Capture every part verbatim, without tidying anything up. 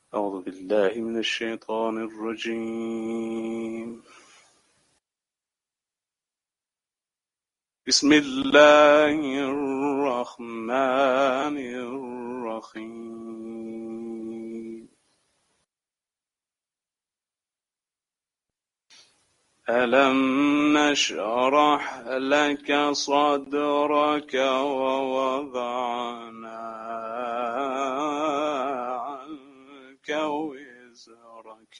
أعوذ بالله من الشيطان الرجيم. بسم الله الرحمن الرحيم. ألم نشرح لك صدرك ووضعنا عنك وزرك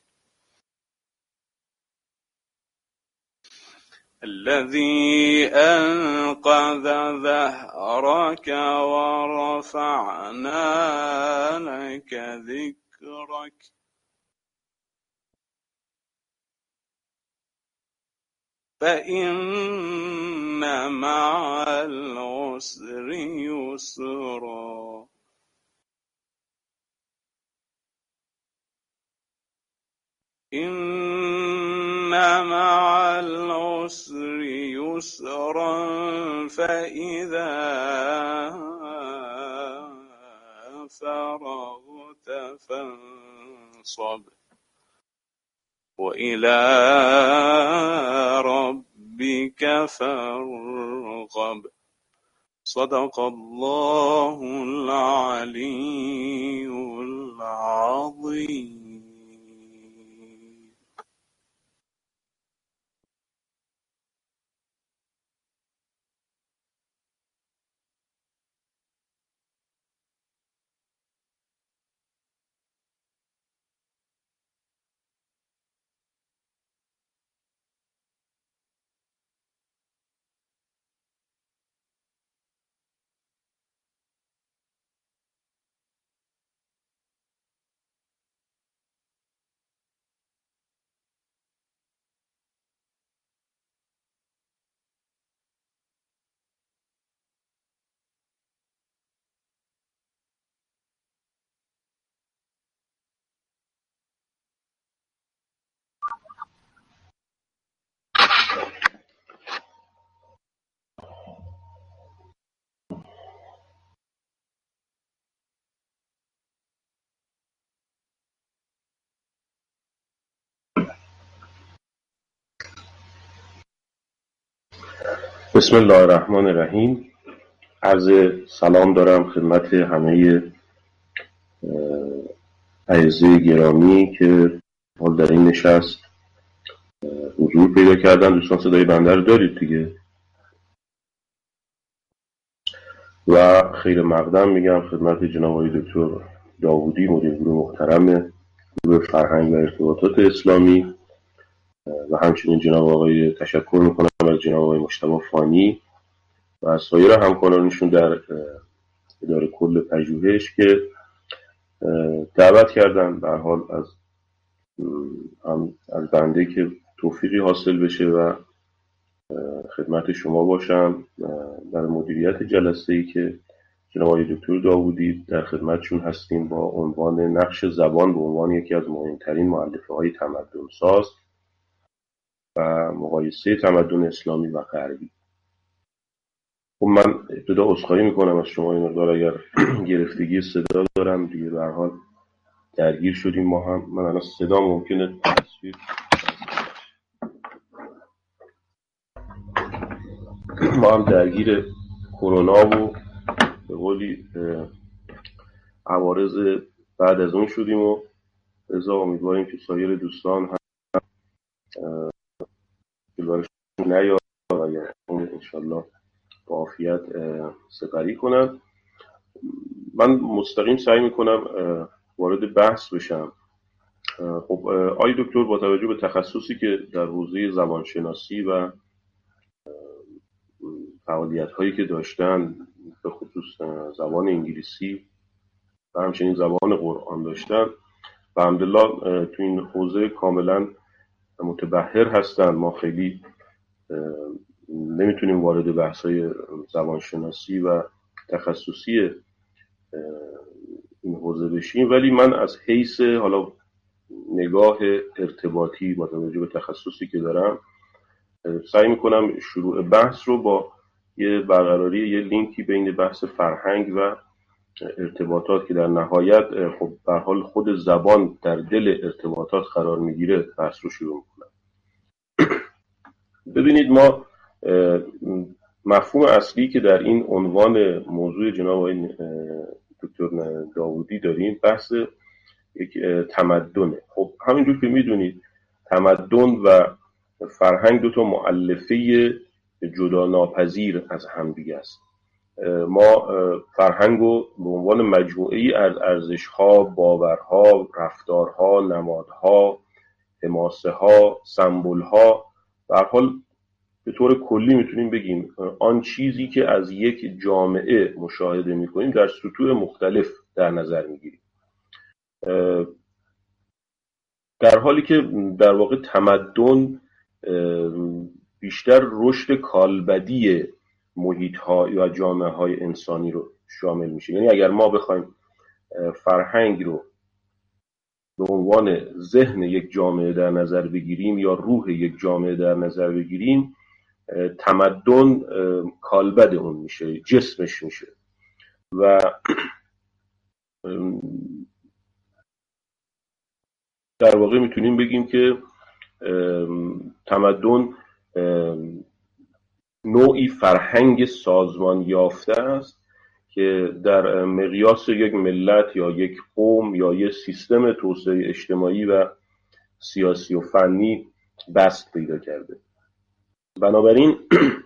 الذي أنقذ ظهرك ورفعنا لك ذكرك فإن مع العسر يسرا إن مع العسر يسرا فإذا فرغت فانصب وإلى ربك فارغب. صدق الله العلي العظيم. بسم الله الرحمن الرحیم. عرض سلام دارم خدمت همه اعزای گرامی که حال در این نشست حضور پیدا کردن. دوستان صدای بنده رو دارید دیگه؟ و خیر مقدم میگم خدمت جناب آقای دکتر داوودی، مدیر گروه محترم گروه فرهنگ و ارتباطات اسلامی، و همچنین جناب آقای تشکر میکنم از جناب آقای مجتبی فانی و سایر همکارانشون در اداره کل پژوهش که دعوت کردن. به هر حال از هم از بنده که توفیقی حاصل بشه و خدمت شما باشم در مدیریت جلسه‌ای که جناب آقای دکتر داوودی در خدمتشون هستیم با عنوان نقش زبان به عنوان یکی از مهمترین مؤلفه‌های تمدن ساز و مقایسه تمدن اسلامی و غربی. خب من ابتدا عذرخواهی میکنم از شما این مقدار اگر گرفتگی صدا دارم دیگه. به هر حال درگیر شدیم ما هم. من الان صدا ممکنه تصویر ما هم درگیر کرونا و به قولی عوارض بعد از اون شدیم و رضا امیدواریم که سایر دوستان هم جلوارشون نیاد و اون انشالله با عافیت سپری کنن. من مستقیم سعی میکنم وارد بحث بشم. خب آقای دکتر با توجه به تخصصی که در حوزه زبانشناسی و فعالیت هایی که داشتن به خصوص زبان انگلیسی و همچنین زبان قرآن داشتن و الحمدلله تو این حوزه کاملا متبحر هستن، ما خیلی نمیتونیم وارد بحث های زبانشناسی و تخصصی این حوزه بشیم، ولی من از حیث حالا نگاه ارتباطی با توجه به تخصصی که دارم سعی میکنم شروع بحث رو با یه برقراری یه لینکی بین بحث فرهنگ و ارتباطات که در نهایت خب به حال خود زبان در دل ارتباطات قرار میگیره بحث رو شروع میکنم. ببینید ما مفهوم اصلی که در این عنوان موضوع جناب آقای دکتر داوودی داریم بحث یک تمدنه. خب همینجور که میدونید تمدن و فرهنگ دو تا مؤلفه جدا ناپذیر از هم دیگه است. ما فرهنگ رو به عنوان مجموعه‌ای از ارزش‌ها، باورها، رفتارها، نمادها، حماسه‌ها، سمبول‌ها به هر حال به طور کلی میتونیم بگیم آن چیزی که از یک جامعه مشاهده میکنیم در سطوح مختلف در نظر میگیریم، در حالی که در واقع تمدن بیشتر رشد کالبدی محیط‌ها یا جامعه‌های انسانی رو شامل میشه. یعنی اگر ما بخوایم فرهنگ رو به عنوان ذهن یک جامعه در نظر بگیریم یا روح یک جامعه در نظر بگیریم، تمدن کالبد اون میشه، جسمش میشه و در واقع میتونیم بگیم که تمدن نوعی فرهنگ سازمان یافته است که در مقیاس یک ملت یا یک قوم یا یک سیستم توسعه اجتماعی و سیاسی و فنی بست پیدا کرده. بنابراین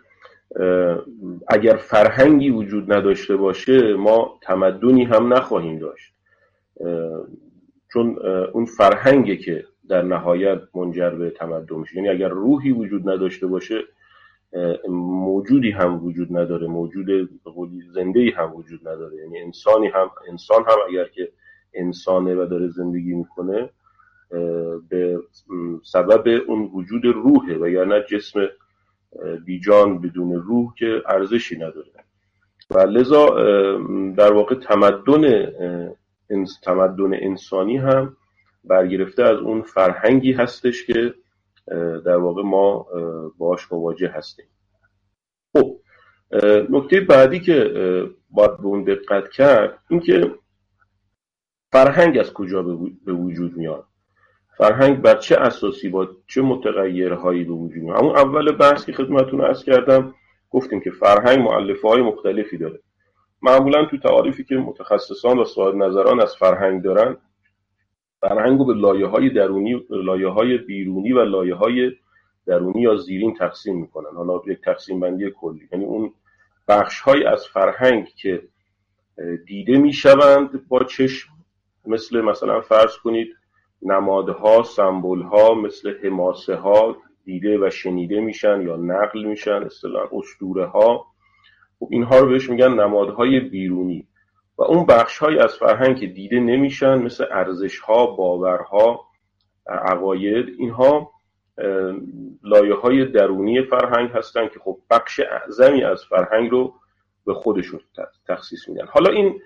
اگر فرهنگی وجود نداشته باشه ما تمدنی هم نخواهیم داشت، چون اون فرهنگی که در نهایت منجر به تمدن میشه. یعنی اگر روحی وجود نداشته باشه موجودی هم وجود نداره، موجود زنده‌ای هم وجود نداره. یعنی انسانی هم انسان هم اگر که انسانه و داره زندگی میکنه به سبب اون وجود روحه و یا نه جسم بیجان بدون روح که ارزشی نداره. و لذا در واقع تمدن تمدن انسانی هم برگرفته از اون فرهنگی هستش که در واقع ما باهاش مواجه هستیم. خب نکته بعدی که باید به اون دقت کرد این که فرهنگ از کجا به وجود میاد، فرهنگ بر چه اساسی با چه متغیرهایی به وجود میاد. همون اول بحث که خدمتتون عرض کردم گفتیم که فرهنگ مؤلفه‌های مختلفی داره. معمولا تو تعاریفی که متخصصان و صاحب نظران از فرهنگ دارن، فرهنگ رو به لایه‌های درونی، لایه‌های بیرونی و لایه‌های درونی یا زیرین تقسیم میکنن. حالا یک تقسیم بندی کلی، یعنی اون بخش‌های از فرهنگ که دیده میشوند با چشم، مثل مثلا فرض کنید نمادها، سمبول‌ها، مثل حماسه‌ها دیده و شنیده میشن یا نقل میشن، اصطلاحاً اسطوره‌ها. خب اینها رو بهش میگن نمادهای بیرونی. و اون بخش‌های از فرهنگ که دیده نمیشن مثل ارزش‌ها، باورها، عقاید، اینها لایه‌های درونی فرهنگ هستن که خب بخش اعظمی از فرهنگ رو به خودشون تخصیص میدن. حالا این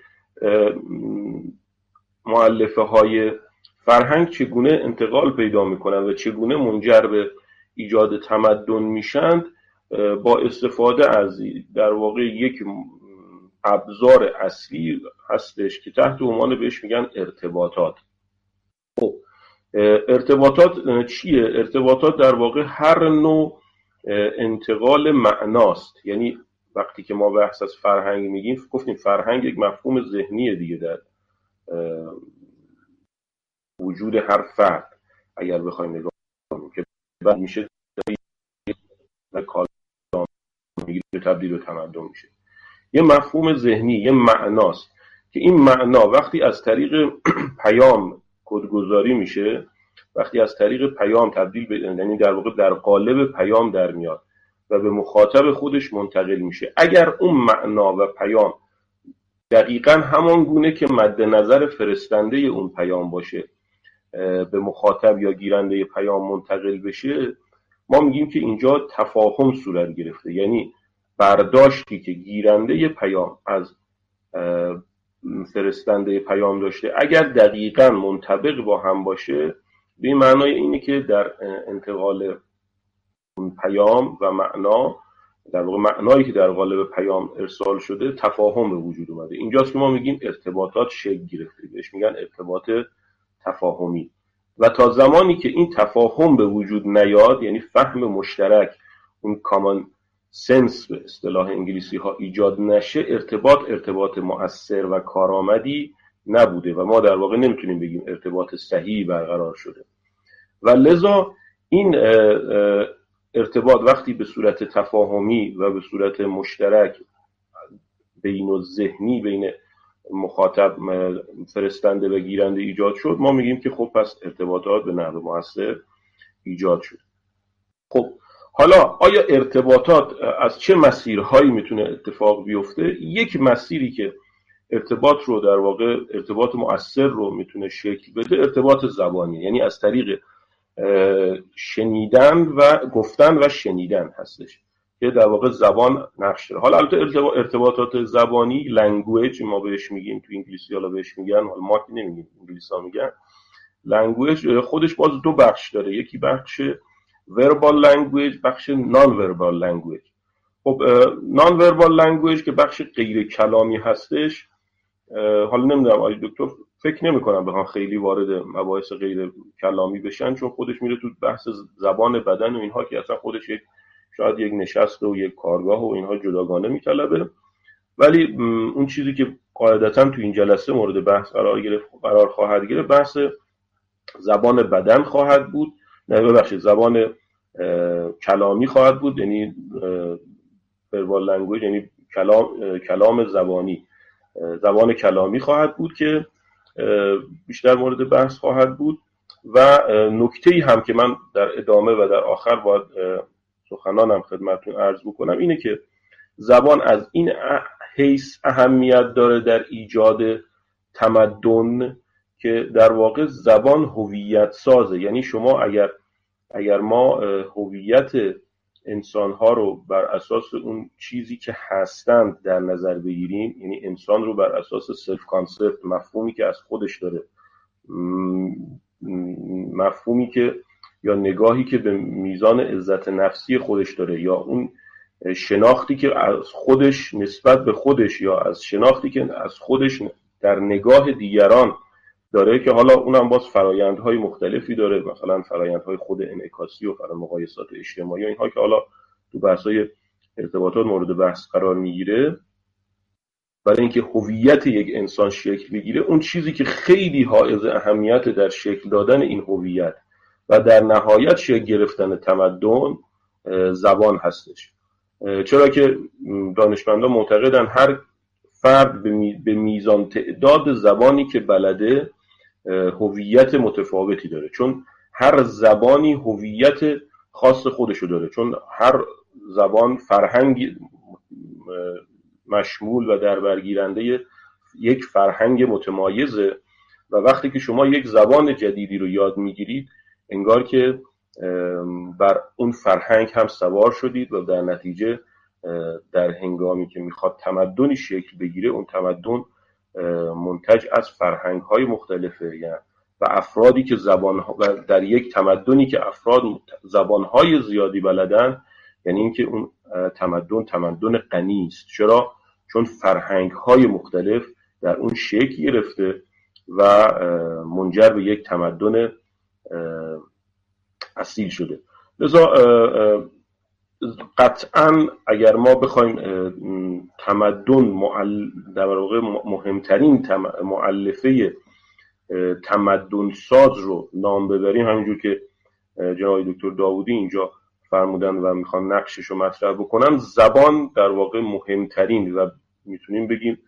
مؤلفه‌های فرهنگ چگونه انتقال پیدا میکنن و چگونه منجر به ایجاد تمدن میشند با استفاده از در واقع یک ابزار اصلی هستش که تحت عنوان بهش میگن ارتباطات. خب ارتباطات چیه؟ ارتباطات در واقع هر نوع انتقال معناست. یعنی وقتی که ما بحث از فرهنگ میگیم گفتیم فرهنگ یک مفهوم ذهنیه دیگه در وجود هر فرد اگر بخوایم نگاه کنیم که بعد میشه کالام میگیره تبدیل به تمدن میشه. یه مفهوم ذهنی، یه معناست که این معنا وقتی از طریق پیام کدگذاری میشه، وقتی از طریق پیام تبدیل به، یعنی در واقع در قالب پیام در میاد و به مخاطب خودش منتقل میشه. اگر اون معنا و پیام دقیقاً همان گونه که مد نظر فرستنده اون پیام باشه به مخاطب یا گیرنده پیام منتقل بشه، ما میگیم که اینجا تفاهم صورت گرفته. یعنی برداشتی که گیرنده پیام از فرستنده پیام داشته اگر دقیقاً منطبق با هم باشه، به این معنای اینه که در انتقال اون پیام و معنا در واقع معنایی که در قالب پیام ارسال شده تفاهم به وجود اومده. اینجاست که ما میگیم ارتباطات شکل گرفته، بهش میگن ارتباط تفاهمی. و تا زمانی که این تفاهم به وجود نیاد، یعنی فهم مشترک، اون کامان سنس به اصطلاح انگلیسی ها ایجاد نشه، ارتباط ارتباط مؤثر و کارآمدی نبوده و ما در واقع نمیتونیم بگیم ارتباط صحیح برقرار شده. و لذا این ارتباط وقتی به صورت تفاهمی و به صورت مشترک بین الذهنی بین مخاطب فرستنده و گیرنده ایجاد شد، ما میگیم که خب پس ارتباطات به نحو مؤثر ایجاد شد. خب حالا آیا ارتباطات از چه مسیرهایی میتونه اتفاق بیفته؟ یک مسیری که ارتباط رو در واقع ارتباط مؤثر رو میتونه شکل بده ارتباط زبانی، یعنی از طریق شنیدن و گفتن و شنیدن هستش که در واقع زبان نقش داره. حالا البته ارتباطات زبانی لنگویج ما بهش میگیم، تو انگلیسی حالا بهش میگن، حالا ما که نمیگیم، انگلیسا میگن لنگویج. خودش باز دو بخش داره، یکی بخش وربال لنگویج، بخش نان وربال لنگویج. خب نان وربال لنگویج که بخش غیر کلامی هستش، حالا نمیدونم آقای دکتر فکر نمی کنم بخوام خیلی وارد مباحث غیر کلامی بشن، چون خودش میره تو بحث زبان بدن و اینها که اصلا خودش یک شاید یک نشست و یک کارگاه و اینها جداگانه میطلبه. ولی اون چیزی که قاعدتا تو این جلسه مورد بحث قرار گرفت قرار خواهد گرفت بحث زبان بدن خواهد بود، نه ببخشید زبان کلامی خواهد بود، یعنی وربال لنگویج، یعنی کلام کلام زبانی، زبان کلامی خواهد بود که بیشتر مورد بحث خواهد بود. و نکته‌ای هم که من در ادامه و در آخر باید سخنانم خدمتتون عرض بکنم اینه که زبان از این حیث اهمیت داره در ایجاد تمدن که در واقع زبان هویت سازه. یعنی شما اگر اگر ما هویت انسان‌ها رو بر اساس اون چیزی که هستند در نظر بگیریم، یعنی انسان رو بر اساس سلف کانسپت، مفهومی که از خودش داره، مفهومی که یا نگاهی که به میزان عزت نفسی خودش داره، یا اون شناختی که از خودش نسبت به خودش، یا از شناختی که از خودش در نگاه دیگران داره، که حالا اونم باز فرایندهای مختلفی داره، مثلا فرایندهای خود انعکاسی و فرآیند مقایسات اجتماعی و اینها که حالا تو بحث‌های ارتباطات مورد بحث قرار میگیره. برای اینکه هویت یک انسان شکل بگیره، اون چیزی که خیلی حائز اهمیت در شکل دادن این هویت و در نهایت شکل گرفتن تمدن زبان هستش. چرا که دانشمندان معتقدن هر فرد به میزان تعداد زبانی که بلده هویت متفاوتی داره، چون هر زبانی هویت خاص خودشو داره، چون هر زبان فرهنگ مشمول و در برگیرنده یک فرهنگ متمایزه. و وقتی که شما یک زبان جدیدی رو یاد میگیرید، انگار که بر اون فرهنگ هم سوار شدید و در نتیجه در هنگامی که میخواد تمدنی شکل بگیره، اون تمدن منتج از فرهنگ‌های مختلفه، یعنی و افرادی که زبان و در یک تمدنی که افراد زبان‌های زیادی بلدن، یعنی اینکه اون تمدن تمدن غنی است. چرا؟ چون فرهنگ‌های مختلف در اون شکل گرفته و منجر به یک تمدن اصیل شده. لذا قطعاً اگر ما بخوایم تمدن معل... در واقع مهمترین مؤلفه تمدن ساز رو نام ببریم، همینجور که جناب دکتر داوودی اینجا فرمودن و میخوان نقشش رو مطرح بکنم، زبان در واقع مهمترین و میتونیم بگیم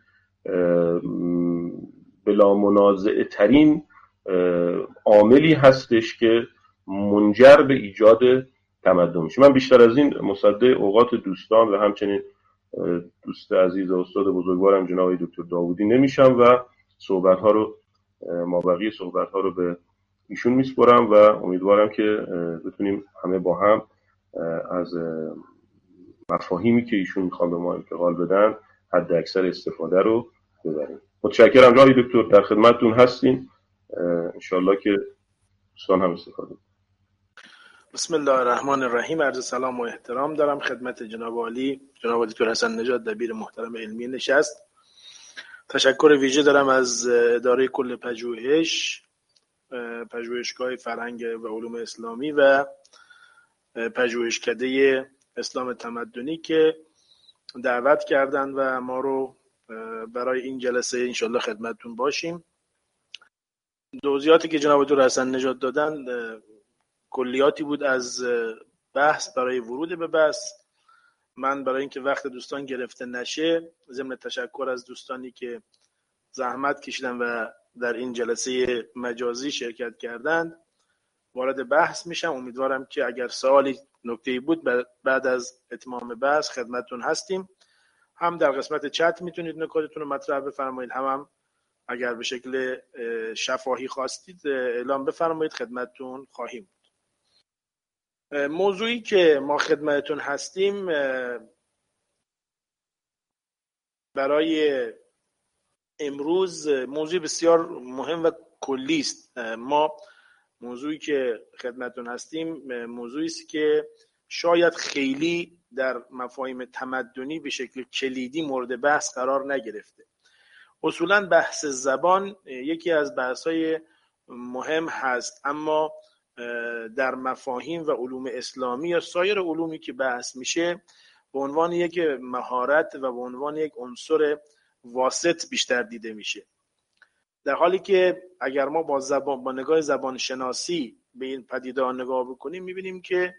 بلا منازعه ترین عاملی هستش که منجر به ایجاد تمدن میشه. من بیشتر از این مصدق اوقات دوستان و همچنین دوست عزیز و استاد بزرگوارم جناب دکتر داوودی نمیشم و صحبت ها رو ما بقیه صحبت ها رو به ایشون میسپرم و امیدوارم که بتونیم همه با هم از مفاهیمی که ایشون میخوان به ما انتقال بدن حد اکثر استفاده رو ببریم. متشکرم جناب دکتر، در خدمتتون هستیم. انشالله که دوستان هم استفاده. بسم الله الرحمن الرحیم. عرض سلام و احترام دارم خدمت جناب عالی، جناب دکتر حسن نژاد، دبیر محترم علمی نشست. تشکر ویژه دارم از اداره کل پژوهش، پژوهشگاه فرهنگ و علوم اسلامی و پژوهشکده اسلام تمدنی که دعوت کردند و ما رو برای این جلسه انشالله خدمتتون باشیم. توضیحاتی که جناب دکتر حسن نژاد دادن کلیاتی بود از بحث برای ورود به بحث. من برای اینکه وقت دوستان گرفته نشه، ضمن تشکر از دوستانی که زحمت کشیدن و در این جلسه مجازی شرکت کردند، وارد بحث میشم. امیدوارم که اگر سوالی نکته‌ای بود بعد از اتمام بحث خدمتتون هستیم. هم در قسمت چت میتونید نکاتتون رو مطرح بفرمایید، هم, هم اگر به شکل شفاهی خواستید اعلام بفرمایید، خدمتتون خواهیم. موضوعی که ما خدمتتون هستیم برای امروز موضوع بسیار مهم و کلی است. ما موضوعی که خدمتتون هستیم موضوعی است که شاید خیلی در مفاهیم تمدنی به شکل کلیدی مورد بحث قرار نگرفته. اصولاً بحث زبان یکی از بحث‌های مهم هست، اما در مفاهیم و علوم اسلامی یا سایر علومی که بحث میشه به عنوان یک مهارت و به عنوان یک عنصر واسط بیشتر دیده میشه، در حالی که اگر ما با زبان با نگاه زبان شناسی به این پدیده ها نگاه بکنیم میبینیم که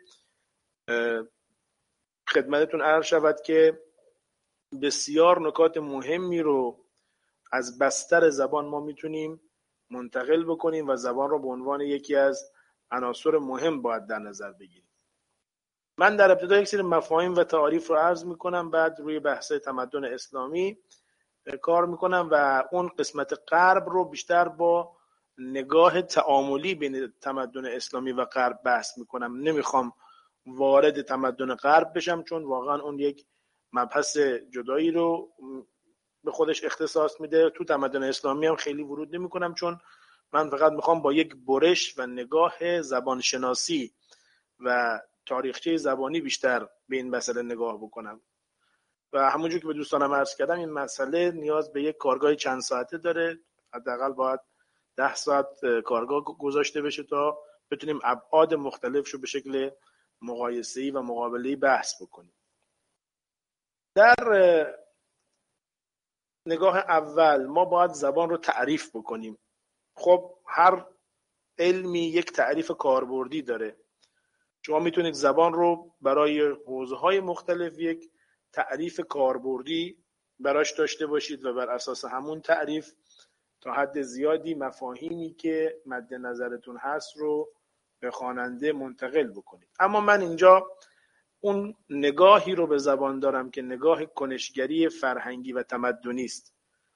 خدمتتون عرض شود که بسیار نکات مهمی رو از بستر زبان ما میتونیم منتقل بکنیم و زبان رو به عنوان یکی از عناصر مهم باید در نظر بگیریم. من در ابتدا یک سری مفاهیم و تعاریف رو عرض میکنم، بعد روی بحث تمدن اسلامی کار میکنم و اون قسمت غرب رو بیشتر با نگاه تعاملی بین تمدن اسلامی و غرب بحث میکنم. نمیخوام وارد تمدن غرب بشم چون واقعا اون یک مبحث جدایی رو به خودش اختصاص میده. تو تمدن اسلامی هم خیلی ورود نمیکنم چون من فقط میخوام با یک برش و نگاه زبانشناسی و تاریخچه زبانی بیشتر به این مسئله نگاه بکنم. و همونجور که به دوستانم عرض کردم این مسئله نیاز به یک کارگاه چند ساعته داره. حداقل باید ده ساعت کارگاه گذاشته بشه تا بتونیم ابعاد مختلفشو به شکل مقایسه‌ای و مقابله‌ای بحث بکنیم. در نگاه اول ما باید زبان رو تعریف بکنیم. خب هر علمی یک تعریف کاربردی داره. شما میتونید زبان رو برای حوزه‌های مختلف یک تعریف کاربردی براش داشته باشید و بر اساس همون تعریف تا حد زیادی مفاهیمی که مد نظرتون هست رو به خواننده منتقل بکنید. اما من اینجا اون نگاهی رو به زبان دارم که نگاه کنشگری فرهنگی و تمدنی است.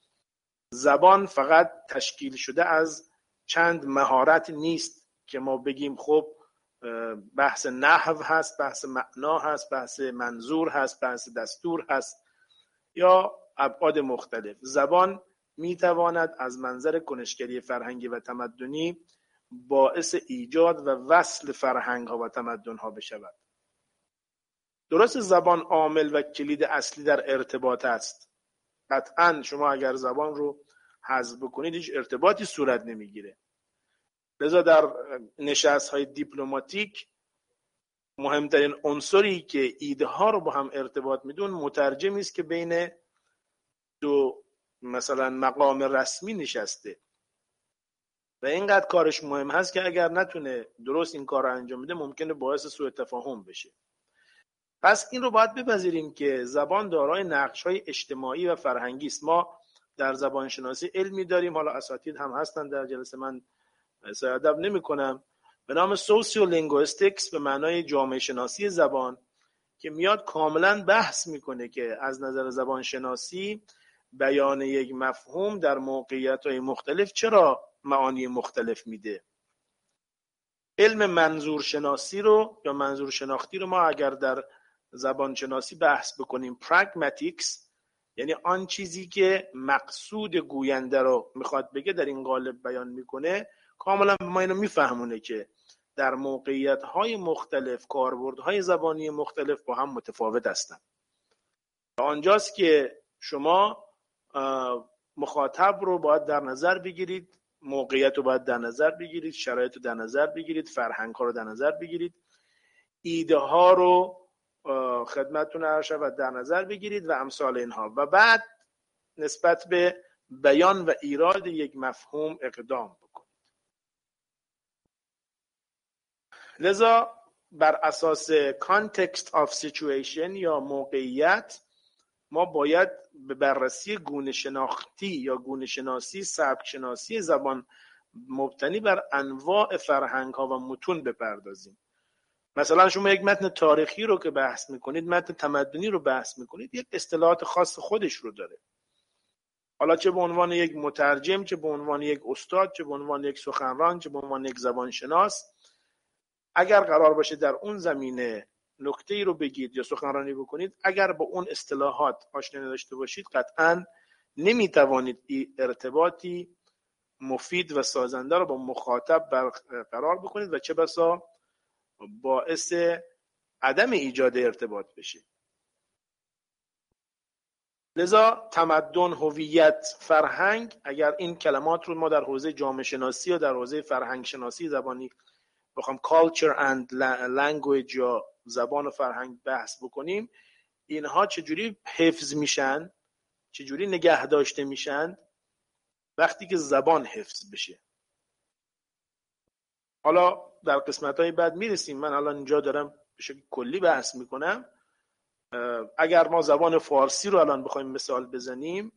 زبان فقط تشکیل شده از چند مهارت نیست که ما بگیم خب بحث نحو هست، بحث معنا هست، بحث منظور هست، بحث دستور هست یا ابعاد مختلف. زبان میتواند از منظر کنشگری فرهنگی و تمدنی باعث ایجاد و وصل فرهنگ ها و تمدن ها بشود. درست زبان عامل و کلید اصلی در ارتباط است. قطعا شما اگر زبان رو حذف بکنید هیچ ارتباطی صورت نمیگیره. لذا در نشست‌های دیپلماتیک مهمترین عنصری که ایده ها رو با هم ارتباط میدون مترجمی است که بین دو مثلا مقام رسمی نشسته و اینقدر کارش مهم هست که اگر نتونه درست این کار رو انجام بده ممکنه باعث سوء تفاهم بشه. پس این رو باید بپذیریم که زبان دارای نقش‌های اجتماعی و فرهنگی است. ما در زبان شناسی علمی داریم، حالا اساتید هم هستن در جلسه، من ادب نمی کنم، به نام سوسیولینگویستیکس به معنای جامعه شناسی زبان که میاد کاملا بحث میکنه که از نظر زبان شناسی بیان یک مفهوم در موقعیت‌های مختلف چرا معانی مختلف میده. علم منظور شناسی رو یا منظور شناختی رو ما اگر در زبان شناسی بحث بکنیم، پراگماتیکس یعنی آن چیزی که مقصود گوینده رو میخواد بگه در این قالب بیان میکنه، کاملا به ما اینو میفهمونه که در موقعیت‌های مختلف کاربردهای زبانی مختلف با هم متفاوت هستند. آنجاست که شما مخاطب رو باید در نظر بگیرید، موقعیت رو باید در نظر بگیرید، شرایط رو در نظر بگیرید، فرهنگ ها رو در نظر بگیرید، ایده ها رو خدمتتون عرض شود در نظر بگیرید و امثال اینها، و بعد نسبت به بیان و ایراد یک مفهوم اقدام بکنید. لذا بر اساس context of situation یا موقعیت ما باید به بررسی گونه شناختی یا گونه شناسی سبک شناسی زبان مبتنی بر انواع فرهنگ ها و متون بپردازیم. مثلا شما یک متن تاریخی رو که بحث میکنید، متن تمدنی رو بحث میکنید، یک اصطلاحات خاص خودش رو داره. حالا چه به عنوان یک مترجم، چه به عنوان یک استاد، چه به عنوان یک سخنران، چه به عنوان یک زبانشناس، اگر قرار باشه در اون زمینه نکته‌ای رو بگید یا سخنرانی بکنید، اگر با اون اصطلاحات آشنا نداشته باشید قطعاً نمیتوانید ارتباطی مفید و سازنده رو با مخاطب برقرار بکنید و چه بسا باعث عدم ایجاد ارتباط بشه. لذا تمدن، هویت، فرهنگ، اگر این کلمات رو ما در حوزه جامعه شناسی یا در حوزه فرهنگ شناسی زبانی بخوام culture and language یا زبان و فرهنگ بحث بکنیم، اینها چجوری حفظ میشن، چجوری نگه داشته میشن وقتی که زبان حفظ بشه. حالا در قسمت‌های بعد میرسیم، من الان اینجا دارم به شکل کلی بحث میکنم. اگر ما زبان فارسی رو الان بخوایم مثال بزنیم،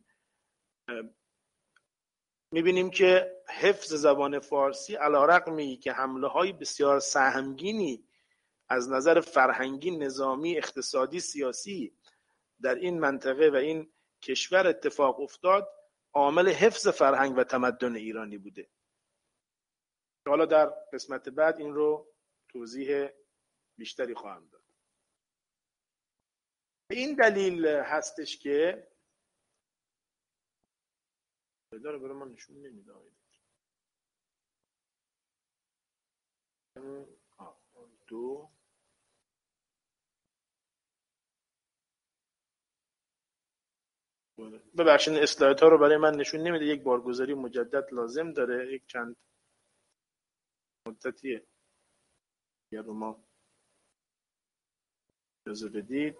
میبینیم که حفظ زبان فارسی علی‌رغمی که حمله های بسیار سهمگینی از نظر فرهنگی، نظامی، اقتصادی، سیاسی در این منطقه و این کشور اتفاق افتاد، عامل حفظ فرهنگ و تمدن ایرانی بوده. حالا در قسمت بعد این رو توضیح بیشتری خواهم داد. به این دلیل هستش که داره برای من نشون نمیده. دو ببخشید اسلایت ها رو برای من نشون نمیده، یک بارگذاری مجدد لازم داره، یک چند مدتیه یا رو ما اجازه بدید.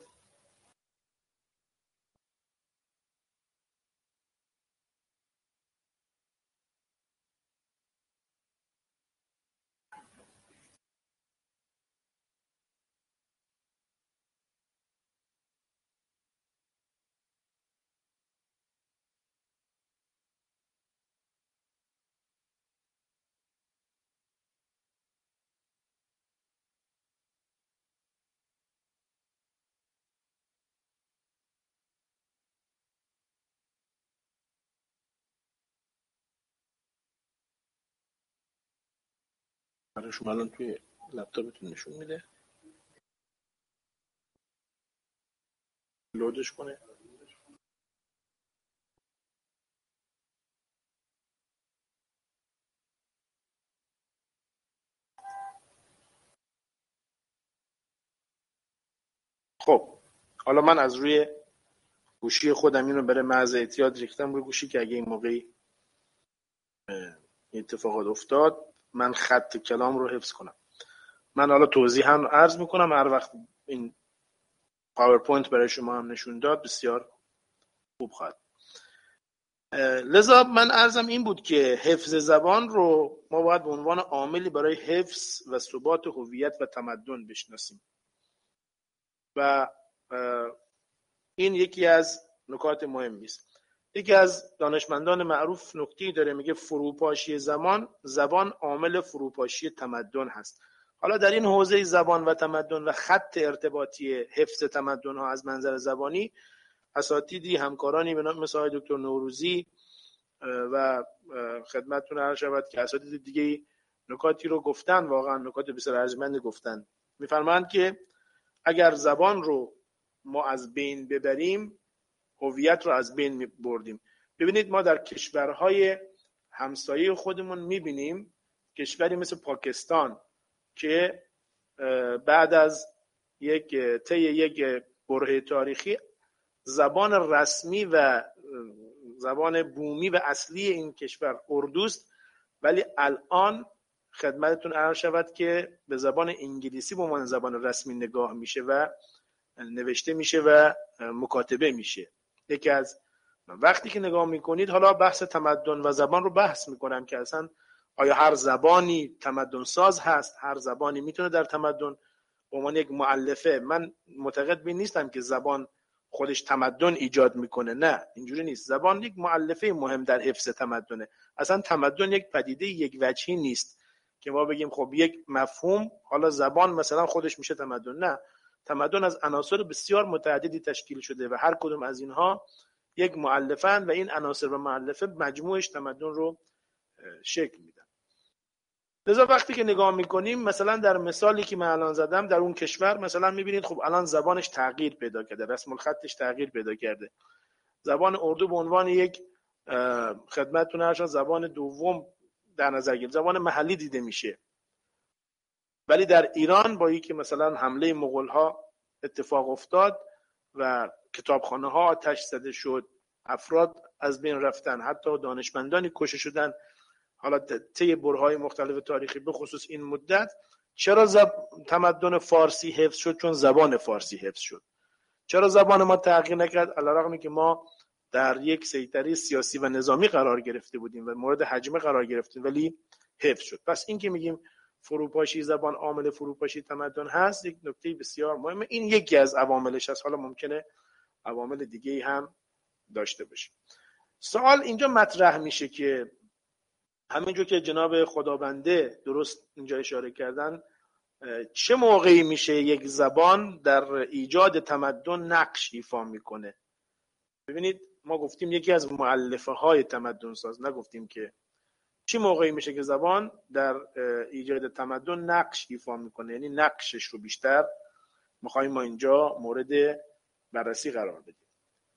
برای شما الان توی لپتاپتون نشون میده، لودش کنه. خب حالا من از روی گوشی خودم اینو برای محض احتیاط ریختم روی گوشی که اگه این موقعی اتفاقات افتاد من خط کلام رو حفظ کنم. من حالا توضیح هم عرض میکنم، هر وقت این پاورپوینت برای شما هم نشون داد بسیار خوب خواهد. لذا من عرضم این بود که حفظ زبان رو ما باید به عنوان عاملی برای حفظ و ثبات هویت و تمدن بشناسیم و این یکی از نکات مهمی است. یکی از دانشمندان معروف نکته‌ای داره، میگه فروپاشی زمان زبان عامل فروپاشی تمدن هست. حالا در این حوزه زبان و تمدن و خط ارتباطی حفظ تمدن ها از منظر زبانی، اساتیدی همکارانی مثل آقای دکتر نوروزی و خدمتتون عرض شود که اساتید دیگه نکاتی رو گفتن، واقعا نکات بسیار ارجمند گفتن. میفرمایند که اگر زبان رو ما از بین ببریم هویت رو از بین بردیم. ببینید ما در کشورهای همسایه خودمون میبینیم، کشوری مثل پاکستان که بعد از یک طی یک برهه تاریخی زبان رسمی و زبان بومی و اصلی این کشور اردوست، ولی الان خدمتتون عرض شود که به زبان انگلیسی به عنوان زبان رسمی نگاه میشه و نوشته میشه و مکاتبه میشه. یکی از وقتی که نگاه میکنید، حالا بحث تمدن و زبان رو بحث میکنم که اصلا آیا هر زبانی تمدن ساز هست؟ هر زبانی میتونه در تمدن به عنوان یک مؤلفه؟ من معتقد به نیستم که زبان خودش تمدن ایجاد میکنه، نه اینجوری نیست. زبان یک مؤلفه مهم در حفظ تمدنه. اصلا تمدن یک پدیده یک وجهی نیست که ما بگیم خب یک مفهوم حالا زبان مثلا خودش میشه تمدن. نه، تمدن از عناصر بسیار متعددی تشکیل شده و هر کدوم از اینها یک مؤلفن و این عناصر و مؤلفه مجموعش تمدن رو شکل میدن. لذا وقتی که نگاه میکنیم مثلا در مثالی که من الان زدم در اون کشور، مثلا میبینید خب الان زبانش تغییر پیدا کرده، رسم الخطش تغییر پیدا کرده. زبان اردو به عنوان یک خدمتتون عرض زبان دوم در نظر گرفت، زبان محلی دیده میشه. ولی در ایران با اینکه مثلا حمله مغول‌ها اتفاق افتاد و کتابخانه ها آتش زده شد، افراد از بین رفتن، حتی دانشمندانی کشته شدن، حالا طی برهه‌های مختلف تاریخی به خصوص این مدت، چرا زب... تمدن فارسی حفظ شد؟ چون زبان فارسی حفظ شد. چرا زبان ما تغییر نکرد؟ علیرغم که ما در یک سیطره سیاسی و نظامی قرار گرفته بودیم و مورد هجمه قرار گرفتیم ولی حفظ شد. پس این که میگیم فروپاشی زبان عامل فروپاشی تمدن هست، یک نکته بسیار مهمه. این یکی از عواملش هست، حالا ممکنه عوامل دیگه هم داشته باشه. سوال اینجا مطرح میشه که همینجور که جناب خدابنده درست اینجا اشاره کردن، چه موقعی میشه یک زبان در ایجاد تمدن نقش ایفا میکنه؟ ببینید ما گفتیم یکی از مؤلفه های تمدن ساز، نگفتیم که چه موقعی میشه که زبان در ایجاد تمدن نقش ایفا میکنه، یعنی نقشش رو بیشتر میخوایم ما اینجا مورد بررسی قرار بدیم.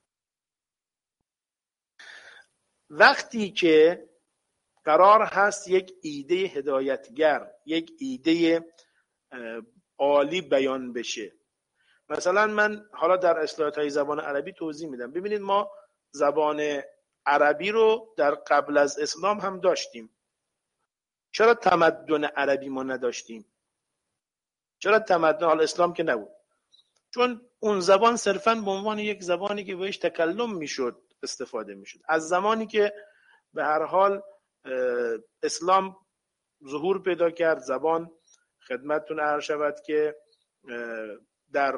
وقتی که قرار هست یک ایده هدایتگر، یک ایده عالی بیان بشه. مثلا من حالا در اصطلاحات زبان عربی توضیح میدم. ببینید ما زبان عربی رو در قبل از اسلام هم داشتیم. چرا تمدن عربی ما نداشتیم؟ چرا تمدن حال اسلام که نبود؟ چون اون زبان صرفاً به عنوان یک زبانی که بهش تکلم میشد استفاده میشد. از زمانی که به هر حال اسلام ظهور پیدا کرد، زبان خدمتتون عرض شود که در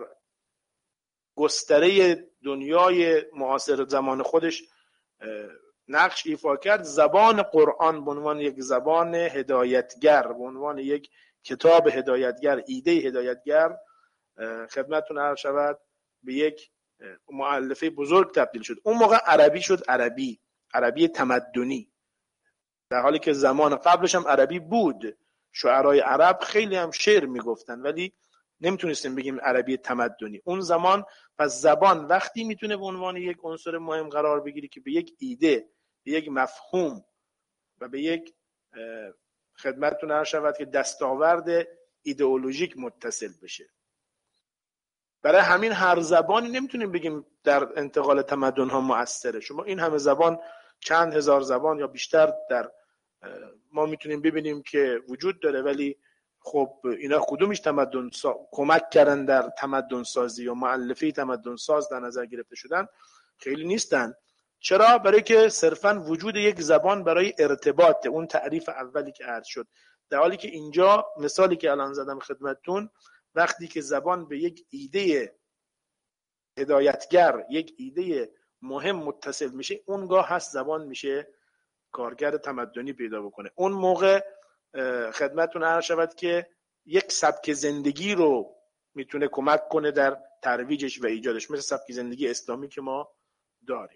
گستره دنیای معاصر زمان خودش نقش ایفا کرد. زبان قرآن به عنوان یک زبان هدایتگر، به عنوان یک کتاب هدایتگر، ایده هدایتگر خدمتتون عرض شود به یک مؤلفه بزرگ تبدیل شد. اون موقع عربی شد عربی، عربی تمدنی، در حالی که زمان قبلش هم عربی بود. شعرای عرب خیلی هم شعر میگفتن ولی نمیتونستیم بگیم عربی تمدنی. اون زمان پس زبان وقتی میتونه به عنوان یک عنصر مهم قرار بگیری که به یک ایده، به یک مفهوم و به یک خدمتتون عرض شود که دستاورد ایدئولوژیک متصل بشه. برای همین هر زبانی نمیتونیم بگیم در انتقال تمدن ها مؤثره. شما این همه زبان، چند هزار زبان یا بیشتر در ما میتونیم ببینیم که وجود داره، ولی خب اینا کدومش تمدن سا... کمک کردن در تمدن سازی یا مؤلفه تمدن ساز در نظر گرفته شدن؟ خیلی نیستن. چرا؟ برای که صرفا وجود یک زبان برای ارتباط، اون تعریف اولی که عرض شد. در حالی که اینجا مثالی که الان زدم خدمتتون، وقتی که زبان به یک ایده هدایتگر، یک ایده مهم متصل میشه، اونگاه هست زبان میشه کارگر تمدنی پیدا بکنه. اون موقع خدمتتون عرض شود که یک سبک زندگی رو میتونه کمک کنه در ترویجش و ایجادش، مثل سبک زندگی اسلامی که ما داریم.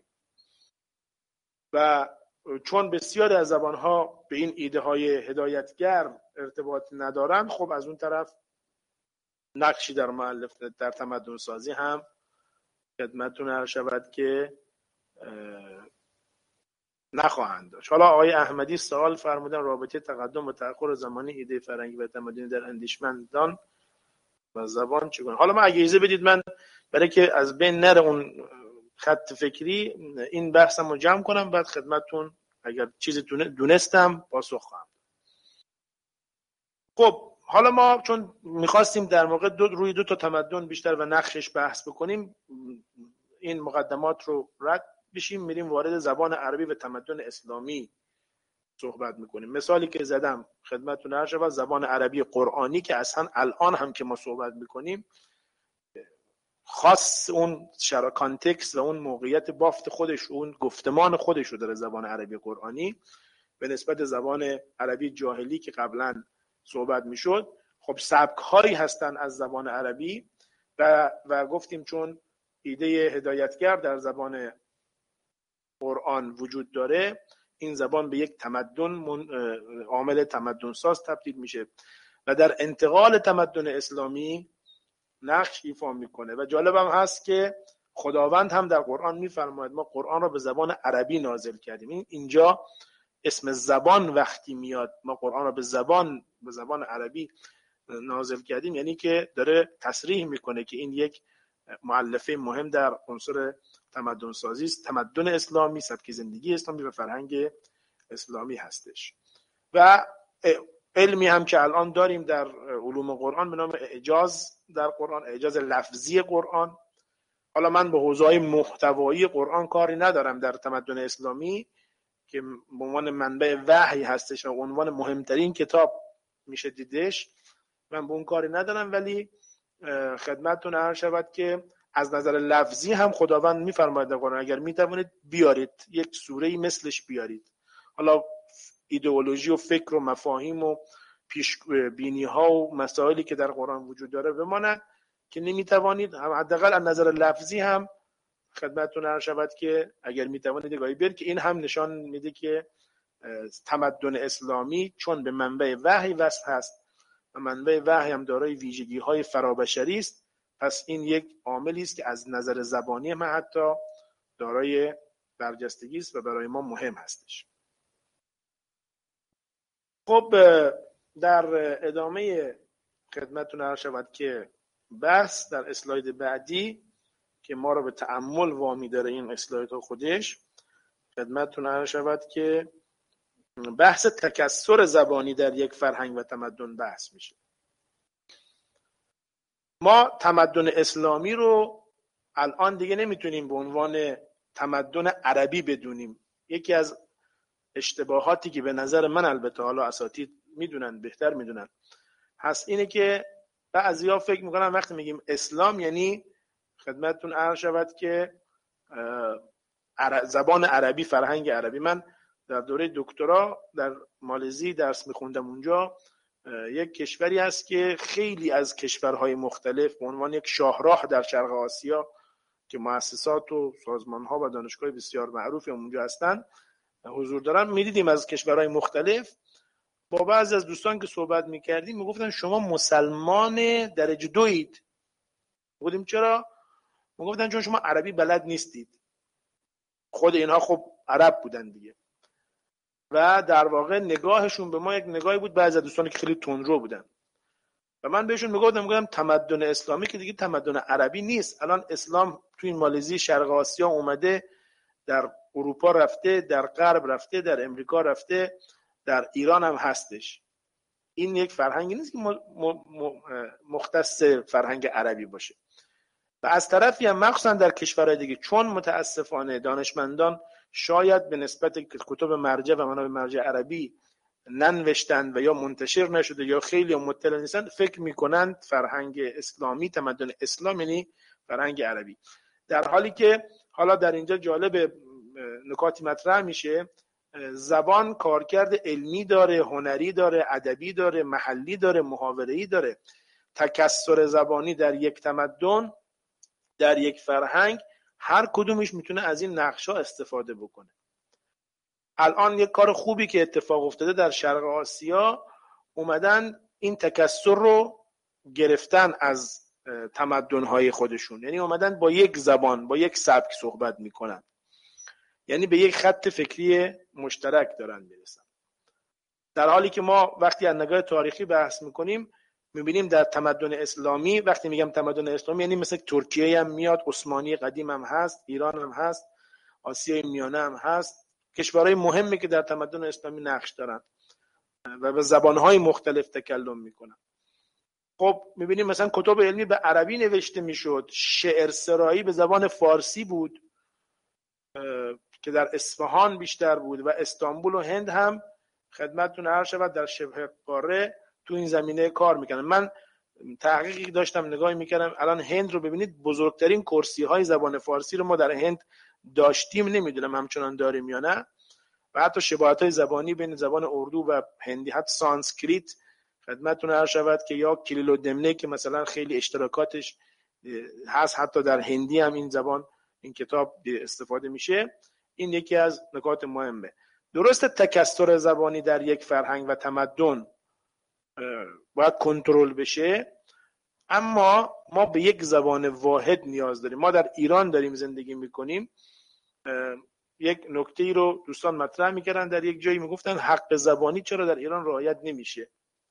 و چون بسیاری از زبانها به این ایده های هدایتگر ارتباط ندارن، خب از اون طرف نقشی در مؤلف در تمدن سازی هم خدمتتون عرض شود که نخواهند داشت. حالا آقای احمدی سوال فرمودن رابطه تقدم و تأخر زمانی ایده فرهنگی و تمدنی در اندیشمندان و زبان چگونه. حالا من اگه اجازه بدید من برای که از بین نره اون خط فکری این بحثمو جمع کنم، بعد خدمتتون اگر چیزی دونستم پاسخ خواهم. خب حالا ما چون میخواستیم در موقع دو روی دو تا تمدن بیشتر و نقشش بحث بکنیم، این مقدمات رو رد بشیم، میریم وارد زبان عربی و تمدن اسلامی صحبت میکنیم. مثالی که زدم خدمتتون عرض شود، زبان عربی قرآنی که اصلا الان هم که ما صحبت میکنیم خاص اون شرا کانتکست و اون موقعیت بافت خودش، اون گفتمان خودش رو داره زبان عربی قرآنی به نسبت زبان عربی جاهلی که قبلا صحبت میشد. خب سبک هایی هستن از زبان عربی و و گفتیم چون ایده هدایتگر در زبان قرآن وجود داره، این زبان به یک تمدن عامل تمدن ساز تبدیل میشه و در انتقال تمدن اسلامی نقش ایفا میکنه. و جالب هم هست که خداوند هم در قرآن میفرماید ما قرآن را به زبان عربی نازل کردیم. این اینجا اسم زبان وقتی میاد ما قرآن را به زبان به زبان عربی نازل کردیم، یعنی که داره تصریح میکنه که این یک مؤلفه مهم در عنصر تمدن سازی است، تمدن اسلامی، سبک زندگی اسلامی و فرهنگ اسلامی هستش. و علمی هم که الان داریم در علوم قرآن به نام اعجاز در قرآن، اعجاز لفظی قرآن. حالا من به حوزه‌های محتوایی قرآن کاری ندارم در تمدن اسلامی که به عنوان منبع وحی هستش و عنوان مهمترین کتاب میشه دیدش، من به اون کاری ندارم، ولی خدمتتون عرض شود که از نظر لفظی هم خداوند میفرماید در قرآن اگر میتوانید بیارید یک سوره‌ای مثلش بیارید. حالا ایدئولوژی و فکر و مفاهیم و پیش بینی ها و مسائلی که در قرآن وجود داره بماند که نمیتوانید، حداقل از نظر لفظی هم خدمتتون عرض شود که اگر میتوانید نگاهی بیارید که این هم نشان میده که تمدن اسلامی چون به منبع وحی وصل هست و منبع وحی هم دارای ویژگی های فرابشری است، پس این یک عاملی است که از نظر زبانی ما حتی دارای برجستگی است و برای ما مهم هستش. خب در ادامه خدمتتون عرض شود که بحث در اسلاید بعدی که ما رو به تأمل وامی داره این اسلاید ها خودش، خدمتتون عرض شود که بحث تکثر زبانی در یک فرهنگ و تمدن بحث میشه. ما تمدن اسلامی رو الان دیگه نمیتونیم به عنوان تمدن عربی بدونیم. یکی از اشتباهاتی که به نظر من، البته حالا اساتید میدونن بهتر میدونن، هست اینه که بعضیا فکر میکنن وقتی میگیم اسلام یعنی خدمتتون عرض شود که زبان عربی، فرهنگ عربی. من در دوره دکترا در مالزی درس میخوندم، اونجا یک کشوری هست که خیلی از کشورهای مختلف به عنوان یک شاهراه در شرق آسیا که مؤسسات و سازمان‌ها و دانشگاه بسیار معروفی اونجا هستن حضور دارن. میدیدیم از کشورهای مختلف، با بعضی از دوستان که صحبت میکردیم میگفتن شما مسلمان درجه دوید. گفتیم چرا؟ میگفتن چون شما عربی بلد نیستید. خود اینها خب عرب بودن دیگه و در واقع نگاهشون به ما یک نگاهی بود، بعضی از دوستان که خیلی تندرو بودن و من بهشون میگفتم میگفتم تمدن اسلامی که دیگه تمدن عربی نیست. الان اسلام توی مالزی شرق آسیا اومده، در اروپا رفته، در غرب رفته، در امریکا رفته، در ایران هم هستش. این یک فرهنگی نیست که مختص فرهنگ عربی باشه. و از طرفی هم مخصوصا در کشورهای دیگه چون متاسفانه دانشمندان شاید به نسبت کتب مرجع و منابع مرجع عربی ننوشتند و یا منتشر نشده یا خیلی مطلع نیستند، فکر میکنند فرهنگ اسلامی، تمدن اسلام یعنی فرهنگ عربی، در حالی که حالا در اینجا جالب نکاتی مطرح میشه. زبان کارکرد علمی داره، هنری داره، ادبی داره، محلی داره، محاوره‌ای داره. تکثر زبانی در یک تمدن، در یک فرهنگ، هر کدومش میتونه از این نقشا استفاده بکنه. الان یک کار خوبی که اتفاق افتاده در شرق آسیا، اومدن این تکثر رو گرفتن از تمدن‌های خودشون، یعنی اومدن با یک زبان، با یک سبک صحبت میکنن. یعنی به یک خط فکری مشترک دارن میرسن. در حالی که ما وقتی از نگاه تاریخی بحث میکنیم میبینیم در تمدن اسلامی، وقتی میگم تمدن اسلامی یعنی مثل ترکیه هم میاد، عثمانی قدیم هم هست، ایران هم هست، آسیای میانه هم هست، کشورهای مهمی که در تمدن اسلامی نقش دارن و به زبانهای مختلف تکلم میکنن. خب میبینیم مثلا کتب علمی به عربی نوشته میشد، شعر سرایی به زبان فارسی بود که در اصفهان بیشتر بود و استانبول و هند هم خدمتتون عرض شود در شبه قاره تو این زمینه کار میکنن. من تحقیقی داشتم نگاه میکردم، الان هند رو ببینید، بزرگترین کرسی های زبان فارسی رو ما در هند داشتیم، نمیدونم همچنان داریم یا نه، و حتی شباهت های زبانی بین زبان اردو و هندی، حتی سانسکریت خدمتتون عرض شود که یا کلیلودمنه که مثلا خیلی اشتراکاتش هست، حتی در هندی هم این زبان این کتاب استفاده میشه. این یکی از نکات مهمه. درسته تکثر زبانی در یک فرهنگ و تمدن باید کنترل بشه، اما ما به یک زبان واحد نیاز داریم. ما در ایران داریم زندگی میکنیم. یک نکته رو دوستان مطرح میکردن، در یک جایی میگفتن حق زبانی چرا در ایران رعایت نمیشه.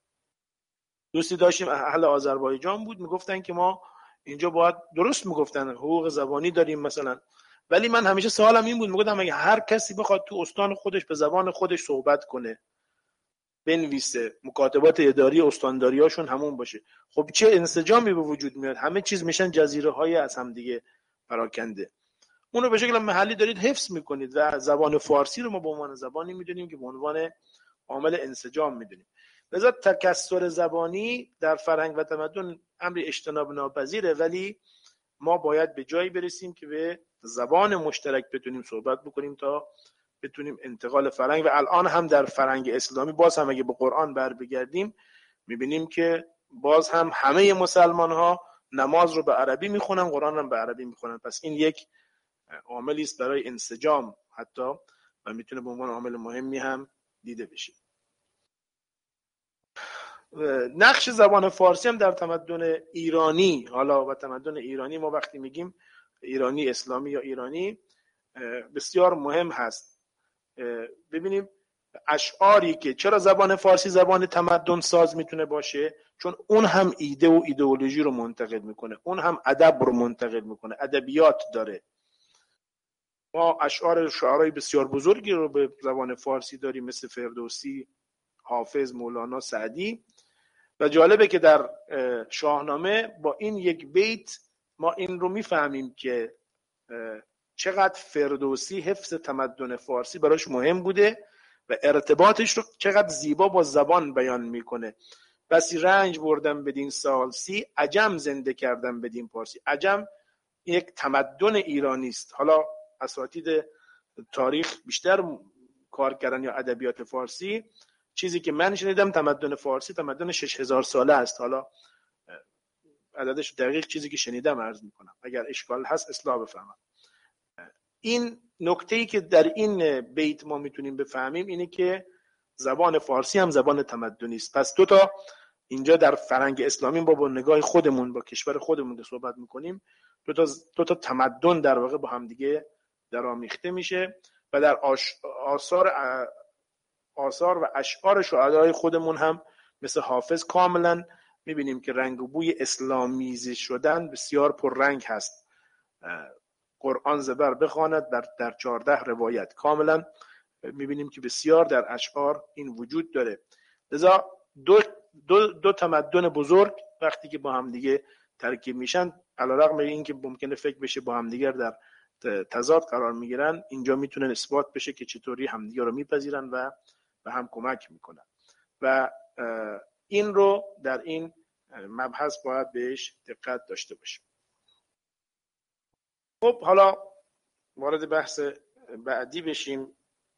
دوستی داشتیم اهل آذربایجان بود، میگفتن که ما اینجا باید، درست میگفتن، حقوق زبانی داریم مثلا، ولی من همیشه سوالم این بود، میگفتم اگه هر کسی بخواد تو استان خودش به زبان خودش صحبت کنه، بنویسه، مکاتبات اداری استانداریاشون همون باشه، خب چه انسجامی به وجود میاد؟ همه چیز میشن جزیره های از هم دیگه پراکنده. اونو به شکل محلی دارید حفظ میکنید و زبان فارسی رو ما به عنوان زبانی میدونیم که به عنوان عامل انسجام میدونیم. لذا تکثر زبانی در فرهنگ و تمدن امر اجتناب ناپذیره، ولی ما باید به جایی برسیم که به زبان مشترک بتونیم صحبت بکنیم تا بتونیم انتقال فرهنگ. و الان هم در فرهنگ اسلامی باز هم اگه به قرآن بر بگردیم میبینیم که باز هم همه مسلمان ها نماز رو به عربی میخونن، قرآن هم به عربی میخونن. پس این یک عاملی است برای انسجام حتی و میتونه به عنوان عامل مهمی هم دیده بشه. نقش زبان فارسی هم در تمدن ایرانی، حالا و تمدن ایرانی ما وقتی میگیم ایرانی اسلامی یا ایرانی، بسیار مهم هست. ببینیم اشعاری که چرا زبان فارسی زبان تمدن ساز میتونه باشه، چون اون هم ایده و ایدئولوژی رو منتقل میکنه، اون هم ادب رو منتقل میکنه، ادبیات داره. ما اشعار شاعرای بسیار بزرگی رو به زبان فارسی داریم، مثل فردوسی، حافظ، مولانا، سعدی. و جالبه که در شاهنامه با این یک بیت ما این رو میفهمیم که چقدر فردوسی حفظ تمدن فارسی براش مهم بوده و ارتباطش رو چقدر زیبا با زبان بیان میکنه. بسی رنج بردم بدین سالسی، عجم زنده کردم بدین پارسی. عجم یک تمدن ایرانی است. حالا اساتید تاریخ بیشتر کار کردن یا ادبیات فارسی، چیزی که من شنیدم تمدن فارسی تمدن شش هزار ساله است. حالا عددش دقیق چیزی که شنیدم عرض میکنم، اگر اشکال هست اصلاح بفهمم. این نکته‌ای که در این بیت ما میتونیم بفهمیم اینه که زبان فارسی هم زبان تمدنی است. پس دو تا اینجا در فرهنگ اسلامی با با نگاه خودمون با کشور خودمون صحبت میکنیم، دو تا دو تا تمدن در واقع با هم دیگه درآمیخته میشه و در آثار آثار و اشعار شعرای خودمون هم مثل حافظ کاملا میبینیم که رنگ و بوی اسلامیزی شدن بسیار پررنگ هست. قرآن زبر بخواند در در چهارده روایت، کاملا میبینیم که بسیار در اشعار این وجود داره. لذا دو, دو, دو تمدن بزرگ وقتی که با هم دیگه ترکیب میشن، علیرغم اینکه ممکنه فکر بشه با هم دیگر در تضاد قرار میگیرن، اینجا میتونه اثبات بشه که چطوری همدیگه رو میپذیرن و به هم کمک میکنن و این رو در این مبحث باید بهش دقت داشته باشیم. خب حالا وارد بحث بعدی بشیم.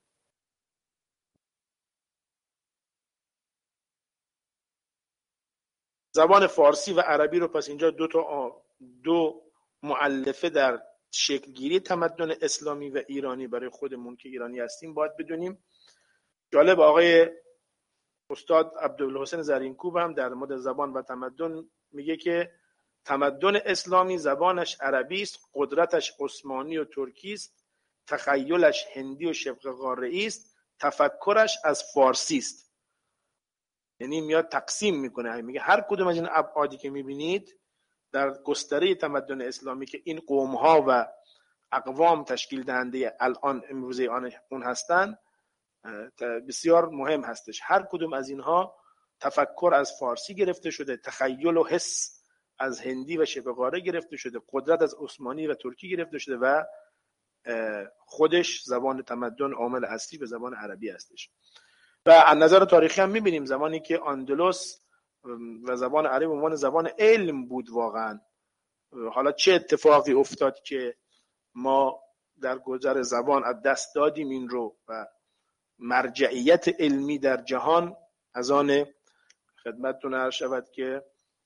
زبان فارسی و عربی رو پس اینجا دو تا دو مؤلفه در شکل گیری تمدن اسلامی و ایرانی برای خودمون که ایرانی هستیم باید بدونیم. جالب، آقای استاد عبدالحسین زرینکوب هم در مورد زبان و تمدن میگه که تمدن اسلامی زبانش عربی است، قدرتش عثمانی و ترکی است، تخیلش هندی و شبه قاره‌ای است، تفکرش از فارسی است. یعنی میاد تقسیم میکنه، میگه هر کدوم از این ابعادی که میبینید در گستره تمدن اسلامی که این قوم ها و اقوام تشکیل دهنده الان امروزه آن اون هستن بسیار مهم هستش. هر کدوم از اینها تفکر از فارسی گرفته شده، تخیل و حس از هندی و شبه قاره گرفته شده، قدرت از عثمانی و ترکی گرفته شده و خودش زبان تمدن عامل اصلی به زبان عربی هستش. و از نظر تاریخی هم میبینیم زمانی که اندلس و زبان عربی به عنوان زبان علم بود واقعا، حالا چه اتفاقی افتاد که ما در گذر زبان از دست دادیم این رو و مرجعیت علمی در جهان از آن خدمتتون عرض شود که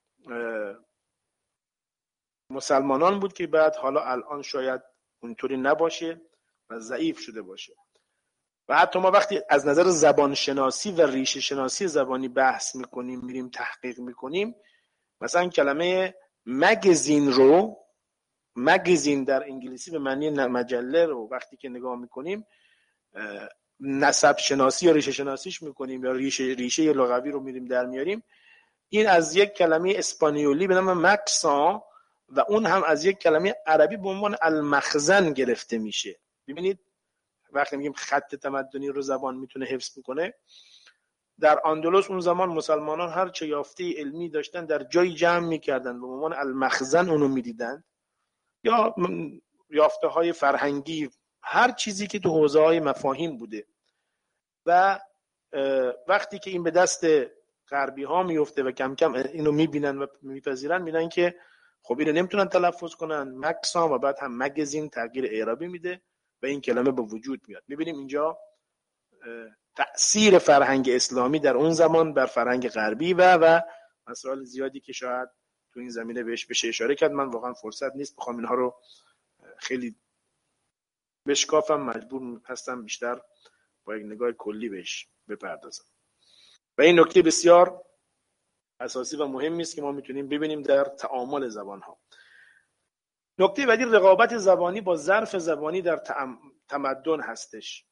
مسلمانان بود که بعد حالا الان شاید اونطوری نباشه و ضعیف شده باشه. و حتی ما وقتی از نظر زبان شناسی و ریشه شناسی زبانی بحث میکنیم، میریم تحقیق میکنیم، مثلا کلمه مگزین رو، مگزین در انگلیسی به معنی مجله رو وقتی که نگاه میکنیم نسب شناسی یا ریشه شناسیش میکنیم یا ریشه ریشه لغوی رو میریم در میاریم، این از یک کلمه اسپانیولی به نام مکسان و اون هم از یک کلمه عربی به عنوان المخزن گرفته میشه. ببینید وقتی میگیم خط تمدنی رو زبان میتونه حفظ بکنه، در اندلس اون زمان مسلمانان هر چه یافته علمی داشتن در جایی جمع میکردن به عنوان المخزن اونو میدیدن، یا یافته های فرهنگی، هر چیزی که تو حوزه های مفاهیم بوده. و وقتی که این به دست غربی ها میفته و کم کم اینو میبینن و میپذیرن، میبینن که خب اینو نمیتونن تلفظ کنن، مکسان و بعد هم مگزین تغییر اعرابی میده و این کلمه به وجود میاد. میبینیم اینجا تأثیر فرهنگ اسلامی در اون زمان بر فرهنگ غربی و و مسائل زیادی که شاید تو این زمینه بهش بشه اشاره کرد. من واقعا فرصت نیست بخوام اینها رو خیلی بشکافم، مجبور هستم بیشتر با یک نگاه کلی بهش بپردازم. و این نکته بسیار اساسی و مهمی است که ما میتونیم ببینیم در تعامل زبان‌ها. نکته بعدی رقابت زبانی با ظرف زبانی در تمدن هستش